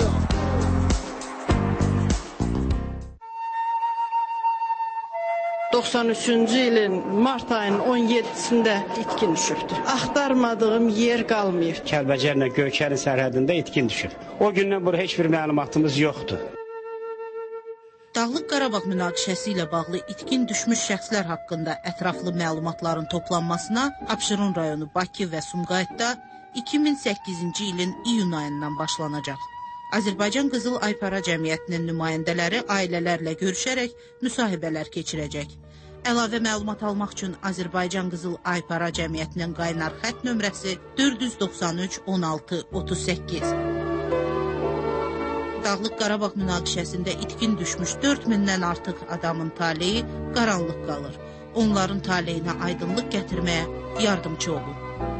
doxsan üçüncü ilin mart ayının on yeddisində itkin düşübdür. Axtarmadığım yer qalmayıb. Kəlbəcərlə Göyçərin sərhədində itkin düşüb. O gündən bura heç bir məlumatımız yoxdur. Dağlıq Qarabağ münaqişəsi ilə bağlı itkin düşmüş şəxslər haqqında ətraflı məlumatların toplanmasına Abşeron rayonu Bakı və Sumqayıtda iki min səkkizinci ilin iyun ayından başlanacaq. Azərbaycan Qızıl Aypara Cəmiyyətinin nümayəndələri ailələrlə görüşərək müsahibələr keçirəcək. Əlavə məlumat almaq üçün Azərbaycan Qızıl Aypara Cəmiyyətinin qaynar xətt nömrəsi dörd yüz doxsan üç on altı otuz səkkiz. Dağlıq Qarabağ münaqişəsində itkin düşmüş dörd mindən artıq adamın taleyi qaranlıq qalır. Onların taleyinə aydınlıq gətirməyə yardımcı olun.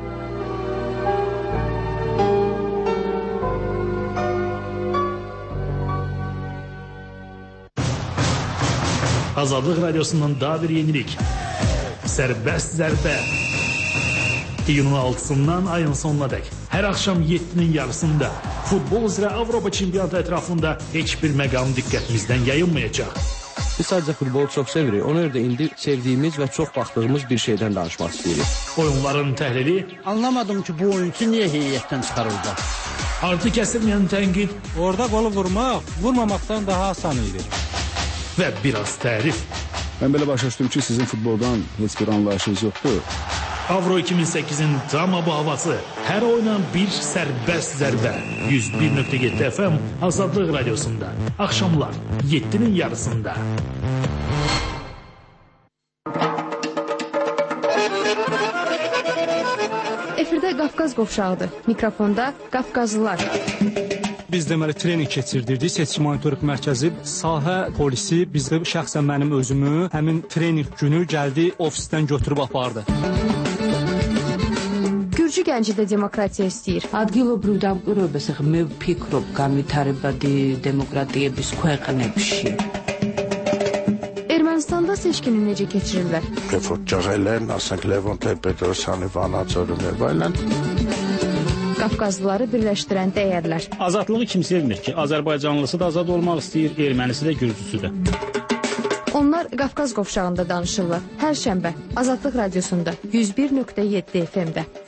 Azadlıq Radyosu'ndan daha bir yenilik. Sərbəst zərbə. İyunun altısından ayın sonuna dək. Hər axşam yeddinin yarısında futbol üzrə Avropa çempionatı ətrafında heç bir məqam diqqətimizdən yayınmayacaq. Biz sadəcə futbolu çox sevirik. Ona görə də indi sevdiyimiz və çox baxdığımız bir şeydən danışmaq istəyirik. Oyunların təhlili. Anlamadım ki, bu oyuncu niyə heyətdən çıxarıldı? Artı kəsilməyən tənqid. Orada qolu vurmaq, vurmamaqdan daha asan idi. Və biraz tərif. Mən belə başa düşdüm ki, sizin futboldan heç bir anlayışınız yoxdur. Avro iki min səkkizin tam bu havası. Hər oynan bir sərbəst zərbə. yüz bir nöqtə yeddi F M Azadlıq Radiosunda. Axşamlar yeddinin yarısında. Efirdə Qafqaz qovşağıdır. Mikrofonda Qafqazlılar. Biz deməli trening keçirdirdik. Seçki monitorinq mərkəzi, sahə polisi bizdə şəxsən mənim özümü həmin trening günü gəldi ofisdən götürüb apardı. Gürcü gənci də demokratiya istəyir. ადგილობრივ დამკვირვებელს მე ვფიქრობ განვითარებადი დემოკრატიების ქვეყნებში. Ermənistanda seçkini necə keçirirlər? Reformçağlar, ասենք Լևոն Տեր-Պետրոսյանի վանաձորումներ və այլն. Qafqazlıları birləşdirən dəyərlər. Azadlığı kim sevmir ki? Azərbaycanlısı da azad olmaq istəyir, ermənisi də, gürcüsü də. Onlar Qafqaz qovşağında danışırlar. Hər şənbə Azadlıq Radiosunda yüz bir nöqtə yeddi F M-də.